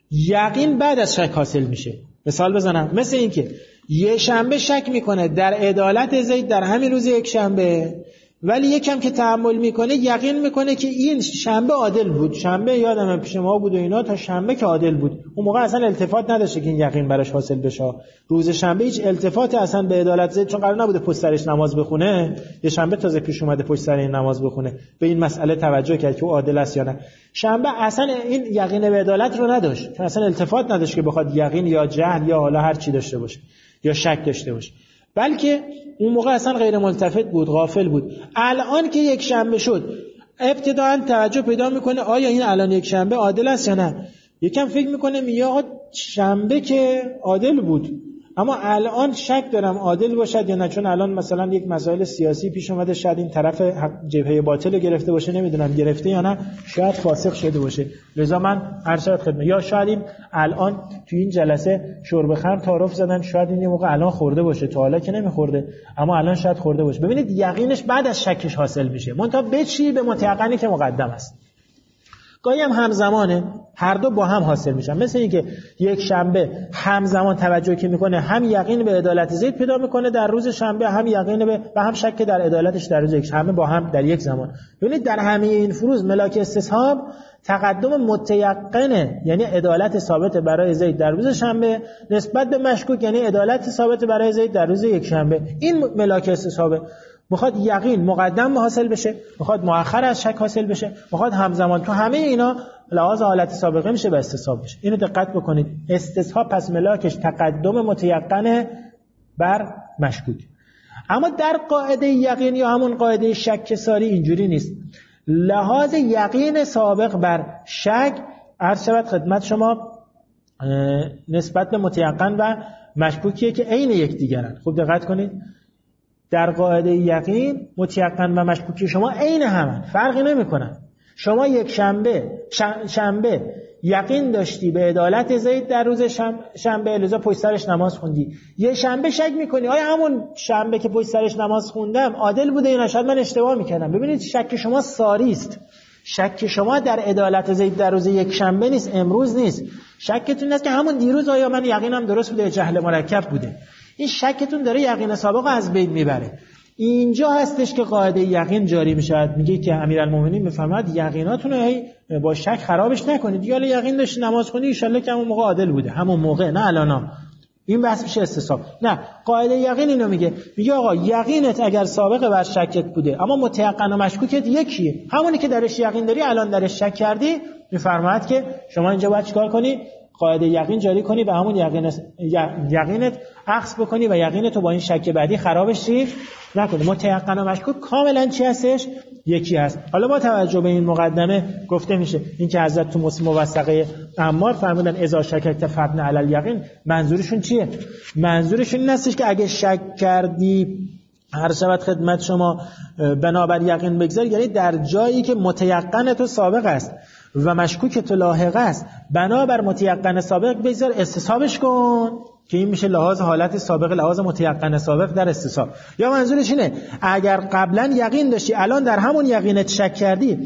یقین بعد از شک حاصل میشه. مثال بزنم، مثل این که یه شنبه شک میکنه در عدالت زید در همین روز یک شنبه، ولی یکم که تأمل میکنه یقین میکنه که این شنبه عادل بود، شنبه یادم پیش ما بود و اینا، تا شنبه که عادل بود. اون موقع اصلا التفات نداشته که این یقین براش حاصل بشه. روز شنبه هیچ التفات اصلا به عدالت زید، چون قرار نبوده پشت سرش نماز بخونه، یه شنبه تازه پیش اومده پشت سر این نماز بخونه، به این مسئله توجه کرد که او عادل است یا نه. شنبه اصلا این یقین به عدالت رو نداشت، چون اصلا التفات نداشت که بخواد یقین یا جهل یا حالا هر چی داشته باشه یا شک داشته باشه، بلکه اون موقع اصلا غیر ملتفت بود، غافل بود. الان که یک شنبه شد ابتداً توجه پیدا میکنه آیا این الان یک شنبه عادل است یا نه. یکم فکر میکنه میگه آقا شنبه که عادل بود، اما الان شک دارم عادل باشد یا نه، چون الان مثلا یک مسائل سیاسی پیش اومده، شاید این طرف جبهه باطل رو گرفته باشه، نمیدونم گرفته یا نه، شاید فاسق شده باشه، لذا من هر شاید خدمت، یا شاید این الان تو این جلسه شرب خمر تعارف زدن، شاید این موقع الان خورده باشه، تا حالا که نمیخورده اما الان شاید خورده باشه. ببینید یقینش بعد از شکش حاصل میشه، منتها به چی؟ به متیقنی که مقدم است. گاهی هم همزمانه، هر دو با هم حاصل میشن. مثل اینکه یک شنبه همزمان توجه که میکنه، هم یقین به عدالت زید پیدا میکنه در روز شنبه، هم یقین به و هم شک در عدالتش در روز یک شنبه، با هم در یک زمان. ببینید در همه این فروض ملاک استصحاب تقدم متیقنه، یعنی عدالت ثابت برای زید در روز شنبه نسبت به مشکوک، یعنی عدالت ثابت برای زید در روز یک شنبه. این ملاک استصحابه. میخواد یقین مقدم حاصل بشه، میخواد مؤخر از شک حاصل بشه، میخواد همزمان. تو همه اینا لحاظ حالت سابقه میشه به استصحاب بشه. اینو دقت بکنید، استصحاب پس ملاکش تقدم متیقنه بر مشکوک. اما در قاعده یقین یا همون قاعده شک ساری اینجوری نیست. لحاظ یقین سابق بر شک عرض شود خدمت شما نسبت به متیقن و مشکوکیه که عین یکدیگرن. خوب دقت کنید، در قاعده یقین متیقن و مشکوکی شما عین همن، فرقی نمیکنن. شما یک شنبه یقین داشتی به عدالت زید در روز شنبه، لذا پشت سرش نماز خوندی. یه شنبه شک میکنی آیا همون شنبه که پشت سرش نماز خوندم عادل بوده یا نه، شاید من اشتباه میکردم. ببینید شک شما ساری است. شک شما در عدالت زید در روز یک شنبه نیست، امروز نیست. شکتون است که همون دیروز آیا من یقینم درست بوده، جهل مرکب بوده. این شکتون داره یقین سابق از بین میبره. اینجا هستش که قاعده یقین جاری میشه. میگه که امیرالمومنین میفرماد یقیناتون رو با شک خرابش نکنید. یا یقین داشتی نماز خوندی ان شاءالله که همون موقع عادل بوده، همون موقع، نه الانا. این بحث میشه استصحاب. نه، قاعده یقین اینو میگه آقا یقینت اگر سابق بر شکت بوده اما متيقن و مشکوکت یکیه، همونی که درش یقین داری الان درش شک کردی، میفرماد که شما اینجا باید چیکار کنی؟ قاعده یقین جاری کنی و همون یقینت اخذ بکنی و یقینتو با این شک بعدی خرابش نکنی. متيقن و مشکوک کاملا چی هستش؟ یکی هست. حالا با توجه به این مقدمه گفته میشه این که حضرت تو موثقه عمار فرمودن اذا شککت فبن علی الیقین، منظورشون چیه؟ منظورشون این هستش که اگه شک کردی هر شبت خدمت شما بنابر یقین بگذار، یعنی در جایی که متيقن تو سابق است و مشکوک تو لاحق است، بنابر متيقن سابق بگذار، استصحابش کن که این میشه لحاظ حالت سابق، لحاظ متيقن سابق در استصحاب. یا منظورش اینه اگر قبلا یقین داشتی الان در همون یقینت شک کردی،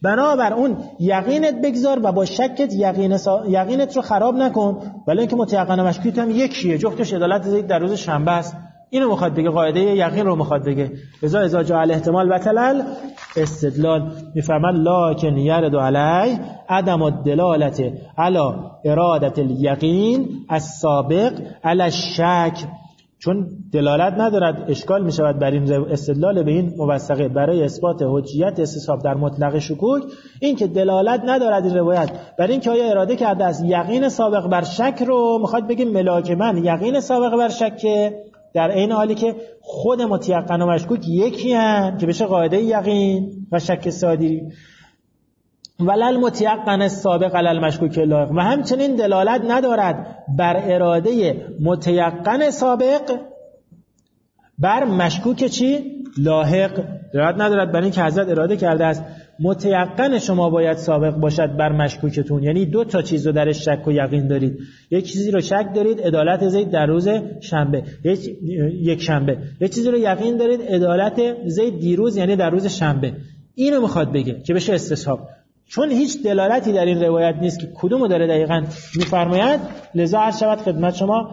بنابر اون یقینت بگذار و با شکت یقینت رو خراب نکن. ولی اینکه متیقن و مشکوک هم یکیه، جفتش عدالت زید در روز شنبه است. اینو میخواد بگه، قاعده یقین رو میخواد بگه. اذا جاء الاحتمال بطل استدلال. میفرماد لکن یرد علی عدم الدلاله علی اراده الیقین السابق علی الشک. چون دلالت ندارد اشکال میشود بر این استدلال به این موثقه برای اثبات حجیت استصحاب در مطلق شکوک. این که دلالت ندارد این روایت بر این که آیا اراده کرده است یقین سابق بر شک رو میخواد بگه ملاکماً یقین سابق بر شک، در این حالی که خود متیقن و مشکوک یکی هستند که بشه قاعده یقین و شک صادری. ولل متیقن السابق علی المشکوک لایق. و همچنین دلالت ندارد بر اراده متیقن سابق بر مشکوک چی؟ لاحق. دلالت ندارد بر این که حضرت اراده کرده است متیقن شما باید سابق باشد بر مشکوکتون. یعنی دو تا چیز رو درش شک و یقین دارید. یک چیزی رو شک دارید عدالت زید در روز شنبه، یک شنبه. یک چیزی رو یقین دارید عدالت زید دیروز یعنی در روز شنبه. اینو میخواد بگه که بشه استصحاب. چون هیچ دلالتی در این روایت نیست که کدومو داره دقیقاً میفرماید، لذا عرض شود خدمت شما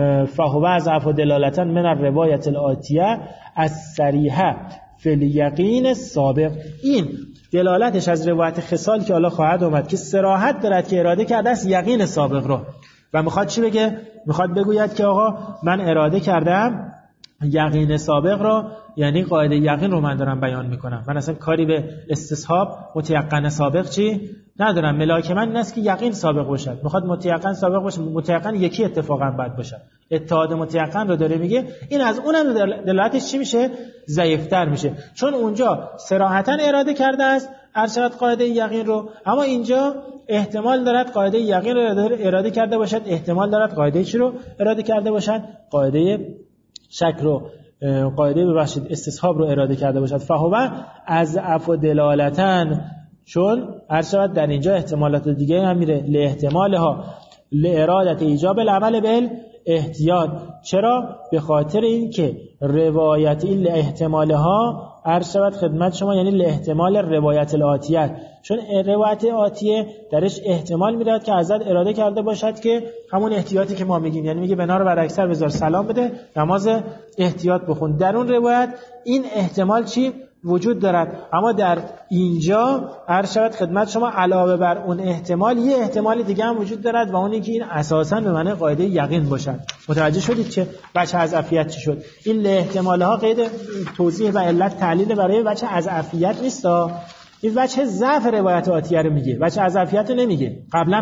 فهو ضعف دلالتا من الروایت الآتیه الصریحه فی الیقین سابق. این دلالتش از روایت خصال که حالا خواهد اومد که صراحت دارد که اراده کرده است یقین سابق رو. و میخواد چی بگه؟ میخواد بگوید که آقا من اراده کردم یقین سابق رو، یعنی قاعده یقین رو من دارم بیان میکنم. من اصلا کاری به استصحاب متیقن سابق چی ندارم. ملاک من این است که یقین سابق باشد. میخواد متیقن سابق باشه، متیقن یکی اتفاقا باید باشد. اتحاد متیقن رو داره میگه. این از اونم دلالتش چی میشه؟ ضعیف‌تر میشه. چون اونجا صراحتاً اراده کرده است ارشد قاعده یقین رو، اما اینجا احتمال دارد قاعده یقین رو اراده کرده باشد، احتمال دارد قاعده چی رو اراده کرده باشد؟ قاعده شک رو، قاعده ببخشید استصحاب رو اراده کرده باشد. فهو از عفو دلالتن، چون ارشد در اینجا احتمالات دیگه هم میره لاحتمالها لارادت ایجاب العمل بال احتیاط. چرا؟ به خاطر این که روایت این احتمالها ارشد خدمت شما یعنی لاحتمال روایت الآتیه، چون روایت آتیه درش احتمال میدهد که حضرت اراده کرده باشد که همون احتیاطی که ما میگیم، یعنی میگه بنا رو بر اکثر بذار سلام بده نماز احتیاط بخون. در اون روایت این احتمال چی وجود دارد، اما در اینجا ارشد خدمت شما علاوه بر اون احتمال یه احتمال دیگه هم وجود دارد و اون اینکه این اساساً به معنی قاعده یقین باشد. متوجه شدید چه وجه اضافیت چی شد؟ این احتمال ها قید توضیح و علت تعلیل برای وجه اضافیت نیست، این وجه ضعف روایت آتیه رو میگه، وجه اضافیت رو نمیگه.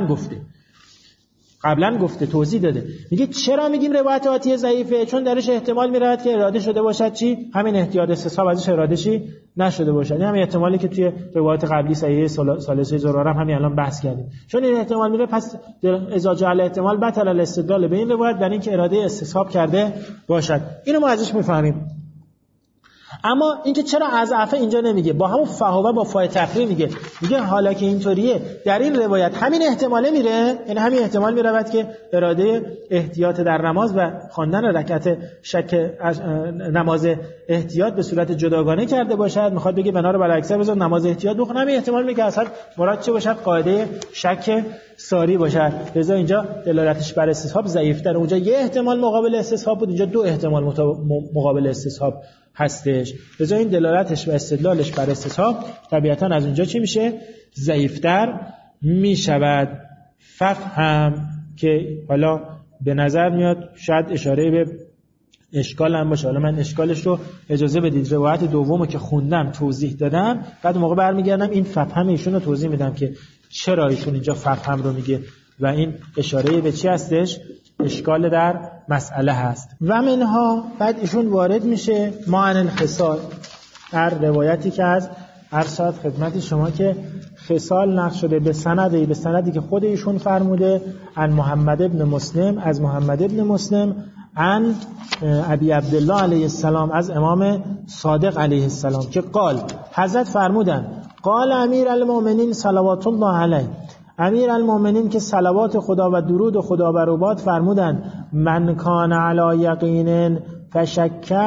قبلا گفته توضیح داده. میگه چرا میگیم روایت آتیه ضعیفه؟ چون درش احتمال میرود که اراده شده باشد چی؟ همین احتیاط استصحاب ازش اراده چی نشده باشد. این همین احتمالی که توی روایت قبلی صحیح ثالثه زراره هم همین الان بحث کردیم. چون این احتمال میره، پس اذا جاء الاحتمال بطل الاستدلال به این روایت در این که اراده استصحاب کرده باشد. اینو ما ازش میفهمیم. اما اینکه چرا اضعف اینجا نمیگه، با همون فهوه با فای تفریح میگه حالا که اینطوریه در این روایت همین احتماله میره، یعنی همین احتمال میرود که اراده احتیاط در نماز و خواندن رکعت شک نماز احتیاط به صورت جداگانه کرده باشد. میخواد بگه بنا رو بر اکثر بذار نماز احتیاط بخون. همین احتمال میگه اصلا مراد چه باشد؟ قاعده شک ساری باشد. لذا اینجا دلالتش بر استصحاب ضعیف‌تر. اونجا یه احتمال مقابل استصحاب بود، اینجا دو احتمال مقابل استصحاب هستش. لذا این دلالتش و استدلالش بر استصحاب طبیعتاً از اونجا چی میشه؟ ضعیف‌تر میشود. فهم که حالا به نظر میاد شاید اشاره به اشکال هم باشه. حالا من اشکالش رو اجازه بدید روایت دومو که خوندم توضیح دادم، بعد موقع برمیگردم این فهم ایشون رو توضیح میدم که چرا ایشون اینجا فهم رو میگه و این اشاره به چی هستش؟ اشکال در مسئله هست. و منها بعد ایشون وارد میشه معن الخصال در روایتی که از ارشاد خدمت شما که خصال نقل شده به سندی که خود ایشون فرموده عن محمد ابن مسلم، از محمد ابن مسلم، عن ابی عبدالله علیه السلام، از امام صادق علیه السلام که قال، حضرت فرمودن قال امیر المؤمنین صلوات الله علیه، امیر المؤمنین که صلوات خدا و درود خدا بر او باد فرمودن من کان علی یقین فشک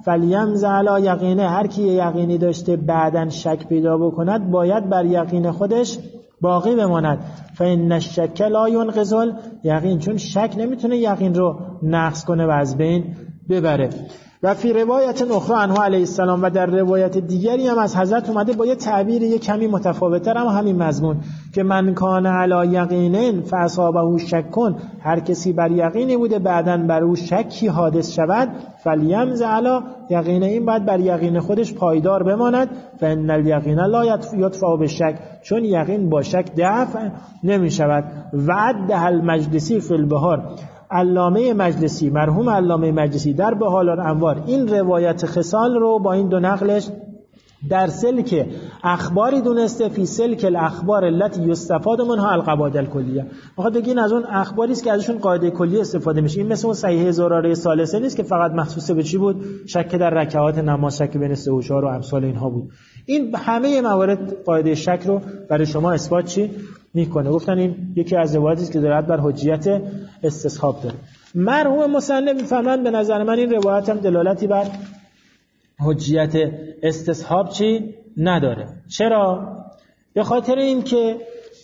فلیمز علی یقینه، هر کی یقینی داشته بعدن شک پیدا بکند باید بر یقین خودش باقی بماند. فإن الشک لا ينقض الیقین، چون شک نمیتونه یقین رو نقض کنه و از بین ببره. و فی روایت اخرى عنه علیه السلام، و در روایت دیگری هم از حضرت اومده با یه تعبیر یه کمی متفاوت‌تر اما همین مضمون که من کان علی یقین فاصابه شک، هر کسی بر یقینی بوده بعدن بر او شکی حادث شود، فلیمز علی یقین، این باید بر یقین خودش پایدار بماند. فان الیقین لا یدفع بالشک، چون یقین با شک دفع نمی شود. وعده المجلسی فی البحار، علامه مجلسی، مرحوم علامه مجلسی در بحار الانوار این روایت خصال رو با این دو نقلش در سلک اخباری دونسته، فی سلک الاخبار التي یستفاد منها القواعد الکلیه. میخواد بگین از اون اخباری است که ازشون قاعده کلیه استفاده میشه. این مثل اون صحیح زراره ثالثه نیست که فقط مخصوص به چی بود؟ شک در رکعات نماز، شک بین 3 و 4 و امثال اینها بود. این همه موارد قاعده شک رو برای شما اثبات چی میکنه. گفتن این یکی از روایاتی است که دلالت بر حجیت استصحاب داره. مرحوم مصنف میفرمایند به نظر من این روایت هم دلالتی بر حجیت استصحاب چی نداره. چرا؟ به خاطر این که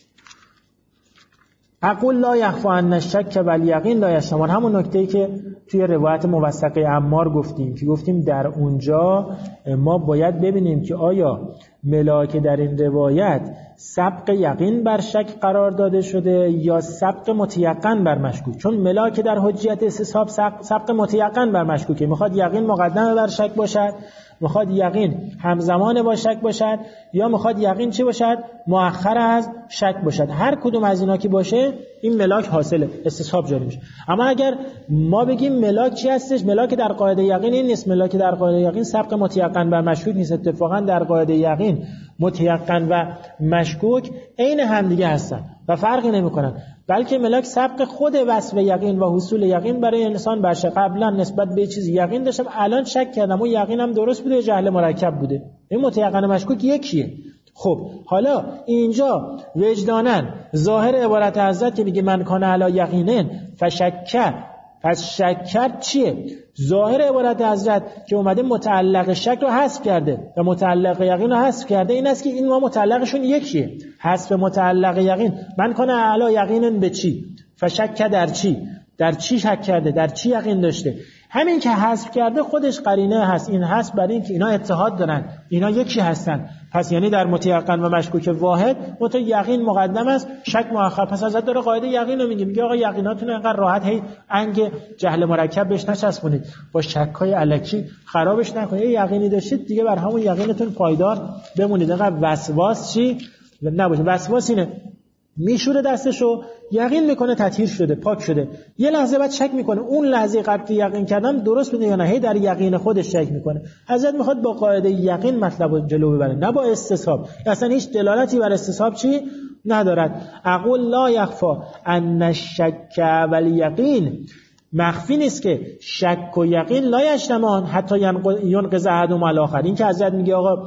اقول لا یخفی ان الشک والیقین لا یجتمعان، همون نکته‌ای که توی روایت موثقه عمار گفتیم که گفتیم در اونجا ما باید ببینیم که آیا ملاک در این روایت سبق یقین بر شک قرار داده شده یا سبق متیقن بر مشکوک. چون ملاک در حجیت استصحاب سبق متیقن بر مشکوکه، میخواد یقین مقدم بر شک باشد، میخواد یقین همزمان با شک باشد، یا میخواد یقین چی باشد؟ مؤخر از شک باشد. هر کدوم از اینا که باشه این ملاک حاصله، استصحاب جاری میشه. اما اگر ما بگیم ملاک چی هستش؟ ملاک در قاعده یقین این نیست. ملاک در قاعده یقین سبق متیقن بر مشکوک نیست. اتفاقا در قاعده یقین متیقن و مشکوک عین همدیگه هستن و فرقی نمیکنن، بلکه ملاک سبق خود وصف یقین و حصول یقین برای انسان برشه. قبلا نسبت به چیزی یقین داشتم، الان شک کردم و یقینم درست بوده یا جهل مرکب بوده. این متیقن و مشکوک یکیه. خب حالا اینجا وجدانن ظاهر عبارت حضرت که میگه من کان علی یقینن فشک، پس شک کرد چیه؟ ظاهر عبارت حضرت که اومده متعلق شک رو حذف کرده و متعلق یقین رو حذف کرده، این است که این ما متعلقشون یکیه. حذف متعلق یقین، من کان علی یقینن به چی؟ فشک در چی؟ در چی شک کرده؟ در چی یقین داشته؟ همین که حذف کرده خودش قرینه هست. این حذف برای این که اینا اتحاد دارن، اینا یکی هستن. پس یعنی در متیقن و مشکوک واحد یقین مقدم است، شک مؤخر. پس حضرت داره قاعده یقین رو میگه آقا یقیناتون انقدر راحت هی انگ جهل مرکب بهش نچسبونید، با شک‌های الکی خرابش نکنید. یقینی داشتید دیگه بر همون یقینتون پایدار بمونید. انقدر وسواس چی نباشه. وسواس اینه میشوره دستشو، یقین میکنه تطهیر شده، پاک شده، یه لحظه بعد شک میکنه اون لحظه قبل که یقین کردم درست بوده یا نه، هی در یقین خودش شک میکنه. حضرت میخواد با قاعده یقین مطلب رو جلو ببره، نه با استصحاب. اصلا هیچ دلالتی بر استصحاب چی ندارد. اقول لا یخفی ان الشک والیقین، مخفی نیست که شک و یقین لا یجتمعان حتی ینقض احدهما الاخر. این که حضرت میگه آقا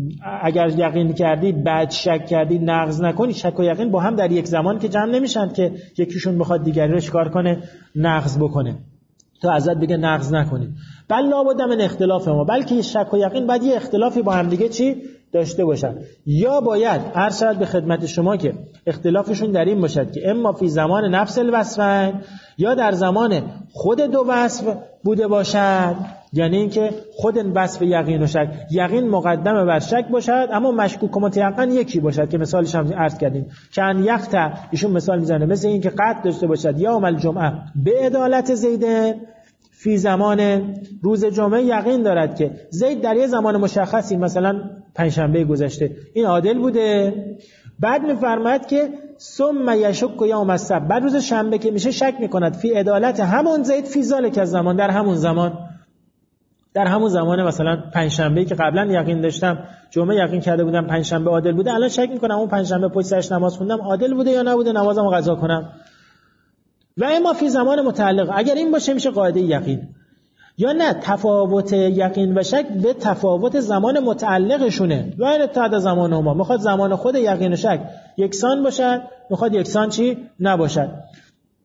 اگر یقین کردی بعد شک کردی نقض نکنی، شک و یقین با هم در یک زمان که جمع نمیشن که یکیشون بخواد دیگری رو چیکار کنه؟ نقض بکنه. تو حضرت بگه نقض نکنید. بل لابد من اختلاف ما، بلکه شک و یقین باید یه اختلافی با هم دیگه چی داشته باشن. یا باید هر شاید به خدمت شما که اختلافشون در این باشد که اما فی زمان نفس الوصفین، یا در زمان خود دو وصف بوده باشد، یعنی اینکه خود وصف یقین و شک، یقین مقدم بر شک باشد اما مشکوک و متیقن یکی باشد که مثالش هم عرض کردیم که ان یقطع، ایشون مثال میزنه مثل این که قطع داشته باشد یوم الجمعه به عدالت زیدن، فی زمان روز جمعه یقین دارد که زید در یه زمان مشخصی مثلا پنجشنبه گذشته این عادل بوده، بعد میفرماید که ثم یشک یوم السبت، بعد روز شنبه که میشه شک میکند فی عدالت همون زید فی ذالک الزمان، در همون زمان مثلا پنجشنبه که قبلا یقین داشتم جمعه یقین کرده بودم پنجشنبه عادل بوده، الان شک میکنم اون پنجشنبه پشت سرش نماز خوندم عادل بوده یا نبوده، نمازمو قضا کنم. و اما فی زمان متعلق، اگر این باشه میشه قاعده یقین. یا نه، تفاوت یقین و شک به تفاوت زمان متعلقشونه. و این اتحاد زمان هما، میخواد زمان خود یقین و شک یکسان باشد، میخواد یکسان چی نباشد.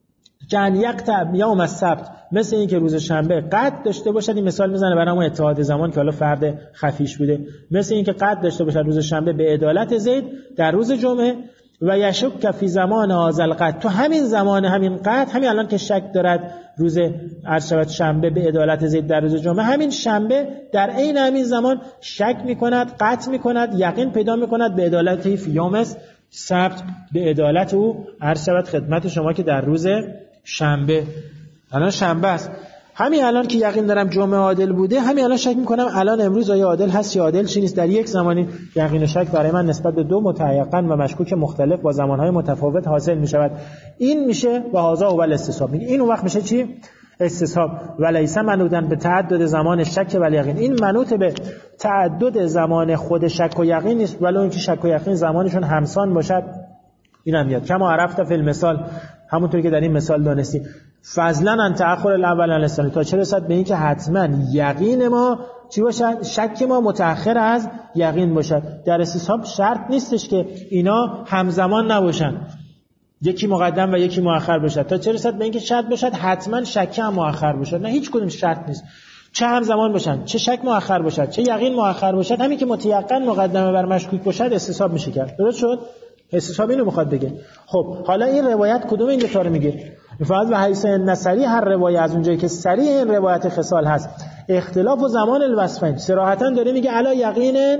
کان یقطع یوم السبت، مثل این که روز شنبه قطع داشته باشد. این مثال میزنه برای اتحاد زمان که حالا فرد خفیش بوده، مثل این که قطع داشته باشد روز شنبه به عدالت زید در روز جمعه. و یشک فی زمان هذا القطع، تو همین زمان همین قطع، همین الان که شک دارد روز عرشبت شنبه به عدالت زید در روز جمعه، همین شنبه در عین همین زمان شک میکند، قطع میکند، یقین پیدا میکند به عدالت فی یوم سبت، به عدالت او عرشبت خدمت شما که در روز شنبه، الان شنبه است، همین الان که یقین دارم جمعه عادل بوده، همین الان شک میکنم الان امروز آیا عادل هست یا عادل چی نیست. در یک زمانی یقین و شک برای من نسبت به دو متیقن و مشکوک مختلف با زمانهای متفاوت حاصل میشود. این میشه و هذا هو الاستصحاب. این اون وقت میشه چی؟ استصحاب. ولیس منوطن به تعدد زمان شک و یقین، این منوط به تعدد زمان خود شک و یقین نیست، ولی اون که شک و یقین زمانشون همسان باشد. اینم میاد کما عرفت فی المثال، همونطور که در این مثال دانستی. فضلا ان تأخر الاول عن الثانی، تا چه رسد به این که حتما یقین ما چی باشد؟ شک ما متأخر از یقین باشد. در استصحاب شرط نیستش که اینا همزمان نباشن، یکی مقدم و یکی مؤخر باشد. تا چه رسد به این که شرط باشد حتما شک هم مؤخر باشد. نه، هیچ کدوم شرط نیست، چه همزمان باشن، چه شک مؤخر باشد، چه یقین مؤخر باشد، همین که متیقن مقدمه بر مشکوک باشد استصحاب میشه کرد. درست شد؟ استصحاب اینو میخواد بگه. خب حالا این روایت کدوم این دو تا رو میگه؟ فاز و حیث نصری، هر روایت از اونجایی که صریح این روایت خصال هست، اختلاف و زمان الوصفین، صراحتا داره میگه علا یقین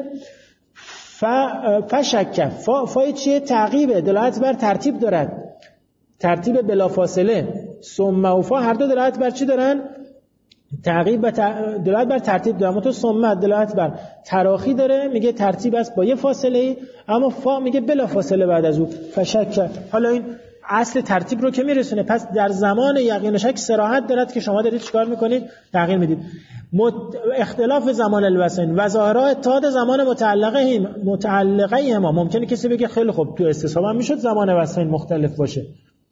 فشک. فای چیه؟ تعقیبه، دلالت بر ترتیب دارد، ترتیب بلافاصله. ثم و فا هر دو دلالت بر چی دارن؟ تعقیب و دلالت بر ترتیب داره. اما تو ثم دلالت بر تراخی داره، میگه ترتیب است با یه فاصله ای، اما فا میگه بلا فاصله بعد از او. فشک، حالا این اصل ترتیب رو که میرسونه. پس در زمان یقین و شک صراحت دارد که شما دارید چیکار میکنید؟ تغییر میدید. اختلاف زمان الوصفین و ظاهرا اتحاد زمان متعلقه ما. ممکنه کسی بگه خیلی خوب تو استصحاب هم میشد زمان وصفین مختلف باشه.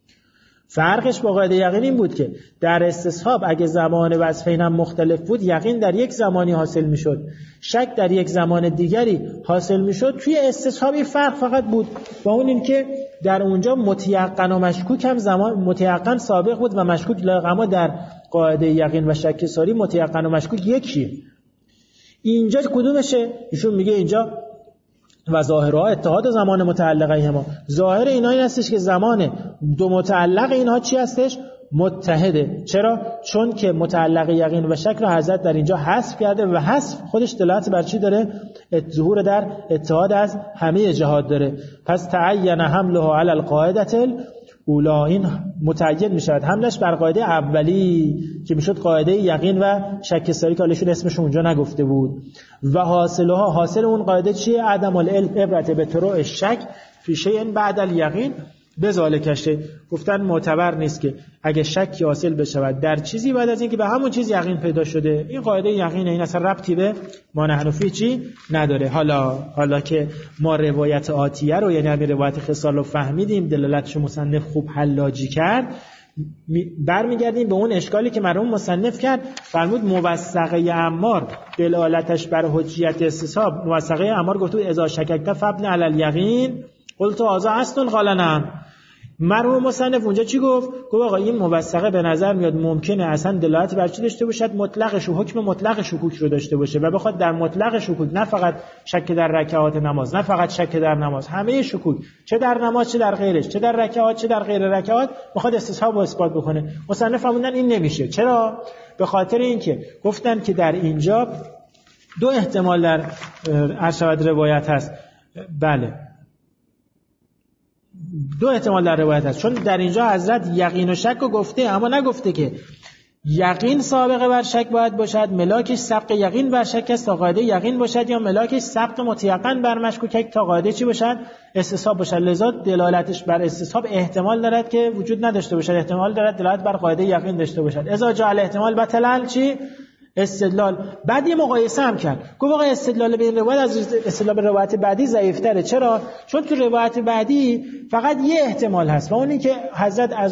فرقش با قاعده یقین این بود که در استصحاب اگه زمان وصفین هم مختلف بود، یقین در یک زمانی حاصل میشد، شک در یک زمان دیگری حاصل میشد. توی استصحاب این فرق فقط بود با اون این که در اونجا متیقن و مشکوک هم زمان متیقن سابق بود و مشکوک لاحق، اما در قاعده یقین و شک ساری متیقن و مشکوک یکیه. اینجا کدومشه؟ ایشون میگه اینجا و ظاهرها اتحاد زمان متعلقه ما. ظاهر اینا این هستش که زمان دو متعلق اینها چی هستش؟ متحده. چرا؟ چون که متعلق یقین و شک را حضرت در اینجا حذف کرده و حذف خودش دلالت بر چی داره؟ ظهور در اتحاد از همه جهات داره. پس تعین حمله علی القاعده اولا، این متعین می شود حملش بر قاعده اولی که میشد قاعده یقین و شک ساری که حالشون اسمش اونجا نگفته بود. و حاصل اون قاعده چیه؟ عدم العلم عبرت به طرق شک فی شیء بعد الیقین بذالکشه. گفتن معتبر نیست که اگه شکی حاصل بشود در چیزی بعد از اینکه به همون چیز یقین پیدا شده. این قاعده یقینه، این اصلا ربطی به ما نحن فی چی نداره. حالا که ما روایت آتیه رو، یعنی همین روایت خصال رو فهمیدیم، دلالتش مصنف خوب حلاجی کرد، برمیگردیم به اون اشکالی که مرحوم مصنف کرد. فرمود موثقه عمار دلالتش بر حجیت استصحاب. موثقه عمار گفت اذا شککت فابن علی الیقین قلت هذا اصل قال نعم. مرحوم مصنف اونجا چی گفت؟ گفت آقا این موثقه به نظر میاد ممکنه اصلا دلالت بر چی داشته باشد؟ مطلقش و حکم مطلق شکوک رو داشته باشه و بخواد در مطلق شکوک، نه فقط شک در رکعات نماز، نه فقط شک در نماز، همه شکوک، چه در نماز چه در غیرش، چه در رکعات چه در غیر رکعات، بخواد استصحاب و اثبات بکنه. مصنف فرمودن این نمیشه. چرا؟ به خاطر اینکه گفتن که در اینجا دو احتمال در ارشاد روایت هست. بله، دو احتمال در روایت هست، چون در اینجا حضرت یقین و شک رو گفته، اما نگفته که یقین سابقه بر شک باید باشد، ملاکش سبق یقین بر شک است تا قاعده یقین باشد، یا ملاکش سبق متیقن بر مشکوک تا قاعده چی باشد؟ استصحاب باشد. لذا دلالتش بر استصحاب احتمال دارد که وجود نداشته باشد، احتمال دارد دلالت بر قاعده یقین داشته باشد. اذا جاء الاحتمال بطل چی؟ استدلال. بعد یه مقایسه هم کرد، گفت آقا استدلال به این روایت از استدلال به روایت بعدی ضعیف‌تره. چرا؟ چون تو روایت بعدی فقط یه احتمال هست و اون این که حضرت از اون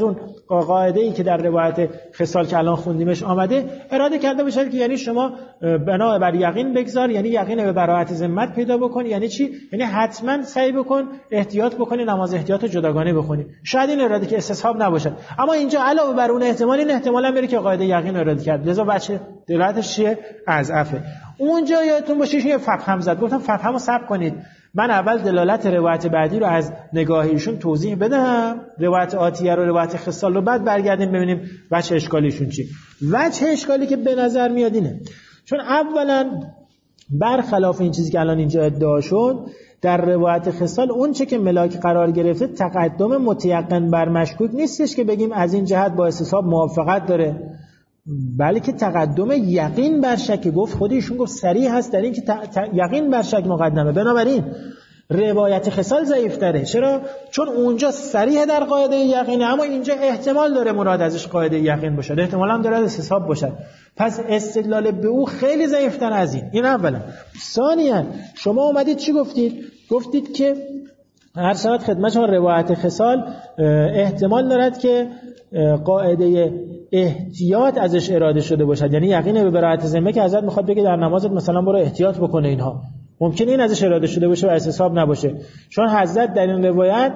قاعده‌ای که در روایت خصال که الان خوندیمش آمده اراده کرده باشد که یعنی شما بنا بر یقین بگذار، یعنی یقین به براءت ذمت پیدا بکن. یعنی چی؟ یعنی حتما سعی بکن احتیاط بکنی، نماز احتیاط جداگانه بخونی. شاید این اراده که استصحاب نباشد، اما اینجا علاوه بر اون احتمال، این احتمالا میره که قاعده یقین اراده کرد، لذا بچه دلالتش چیه؟ اضعفه. اونجا یادتون باشه یه فهم زد، گفتم فهمو صبر کنید، من اول دلالت روایت بعدی رو از نگاه ایشون توضیح بدم، روایت آتیه رو، روایت خصال رو، بعد برگردیم ببینیم وجه اشکالیشون چی. وجه اشکالی که به نظر میاد اینه، چون اولا برخلاف این چیزی که الان اینجا ادعا شد، در روایت خصال اون چه که ملاک قرار گرفته تقدم متیقن بر مشکوک نیستش که بگیم از این جهت با استصحاب موافقت داره، بلکه تقدم یقین بر شک. گفت خودشون گفت صریح هست در این که یقین بر شک مقدمه. بنابراین روایت خصال ضعیف تره. چرا؟ چون اونجا صریح در قاعده یقینه، اما اینجا احتمال داره مراد ازش قاعده یقین باشد، احتمال هم داره استصحاب باشد، پس استدلال به او خیلی ضعیف تر از این اولا. ثانیا شما اومدید چی گفتید؟ گفتید که هر شرط خدمت شما روایت خصال احتمال دارد که قاعده احتیاط ازش اراده شده باشد، یعنی یقین به براءت ذمه که حضرت میخواد بگه در نمازت مثلا برو احتیاط بکنه، اینها ممکنه این ازش اراده شده باشه و استصحاب نباشه، چون حضرت در این روایت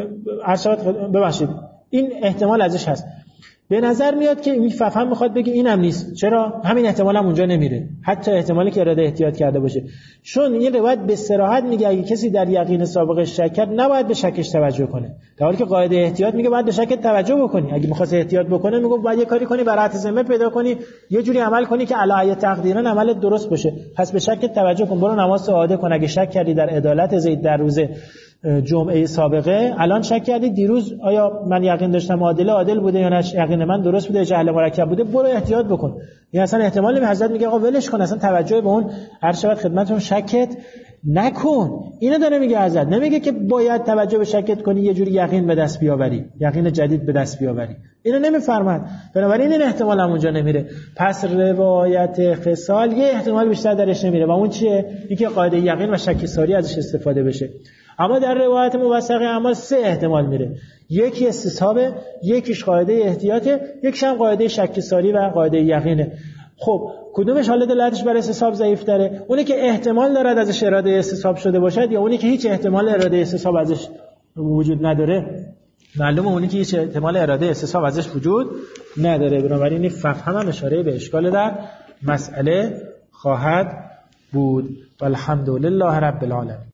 ببخشید این احتمال ازش هست. به نظر میاد که این فهم میخواد بگه اینم نیست. چرا؟ همین احتمال هم اونجا نمیره، حتی احتمالی که اراده احتیاط کرده باشه، چون این روایت به صراحت میگه اگه کسی در یقین سابقش شک کرد نباید به شکش توجه کنه، در حالی که قاعده احتیاط میگه باید به شک توجه بکنی. اگه می‌خواد احتیاط بکنه میگه باید یه کاری کنی، براءت ذمه پیدا کنی، یه جوری عمل کنی که علی تقدیرا عملت درست باشه، پس به شک توجه کن، برو نماز ساده کن. اگه شک کردی در عدالت زید در روز جمعه سابقه، الان شک کردی دیروز آیا من یقین داشتم عادل بوده یا نه، یقین من درست بوده، جهل مرکب بوده، برو احتیاط بکن. این اصلا احتمال نمی. حضرت میگه آقا ولش کن، اصلا توجه به اون هر شب خدمتتون شکت نکن. اینو داره میگه حضرت، نمیگه که باید توجه به شکت کنی یه جوری یقین به دست بیاوری، یقین جدید به دست بیاوری، اینو نمیفرماد. بنابراین این احتمال هم اونجا نمیره. پس روایت خصال یه احتمال بیشتر درش نمیره و اون چیه؟ اینکه قاعده یقین و شک ساری ازش استفاده بشه. اما در روایت موثقه اعمال سه احتمال میره، یکی استصحابه، یکیش قاعده احتیاطه، یکیش هم قاعده شک ساری و قاعده یقینه. خب کدومش حالا دلالتش بر استصحاب ضعیف تره؟ اونی که احتمال دارد ازش اراده استصحاب شده باشد یا اونی که هیچ احتمال اراده استصحاب ازش وجود نداره؟ معلومه اونی که هیچ احتمال اراده استصحاب ازش وجود نداره. بنابراین این فهم هم اشاره به اشکال در مسئله خواهد بود. والحمدلله رب العالمین.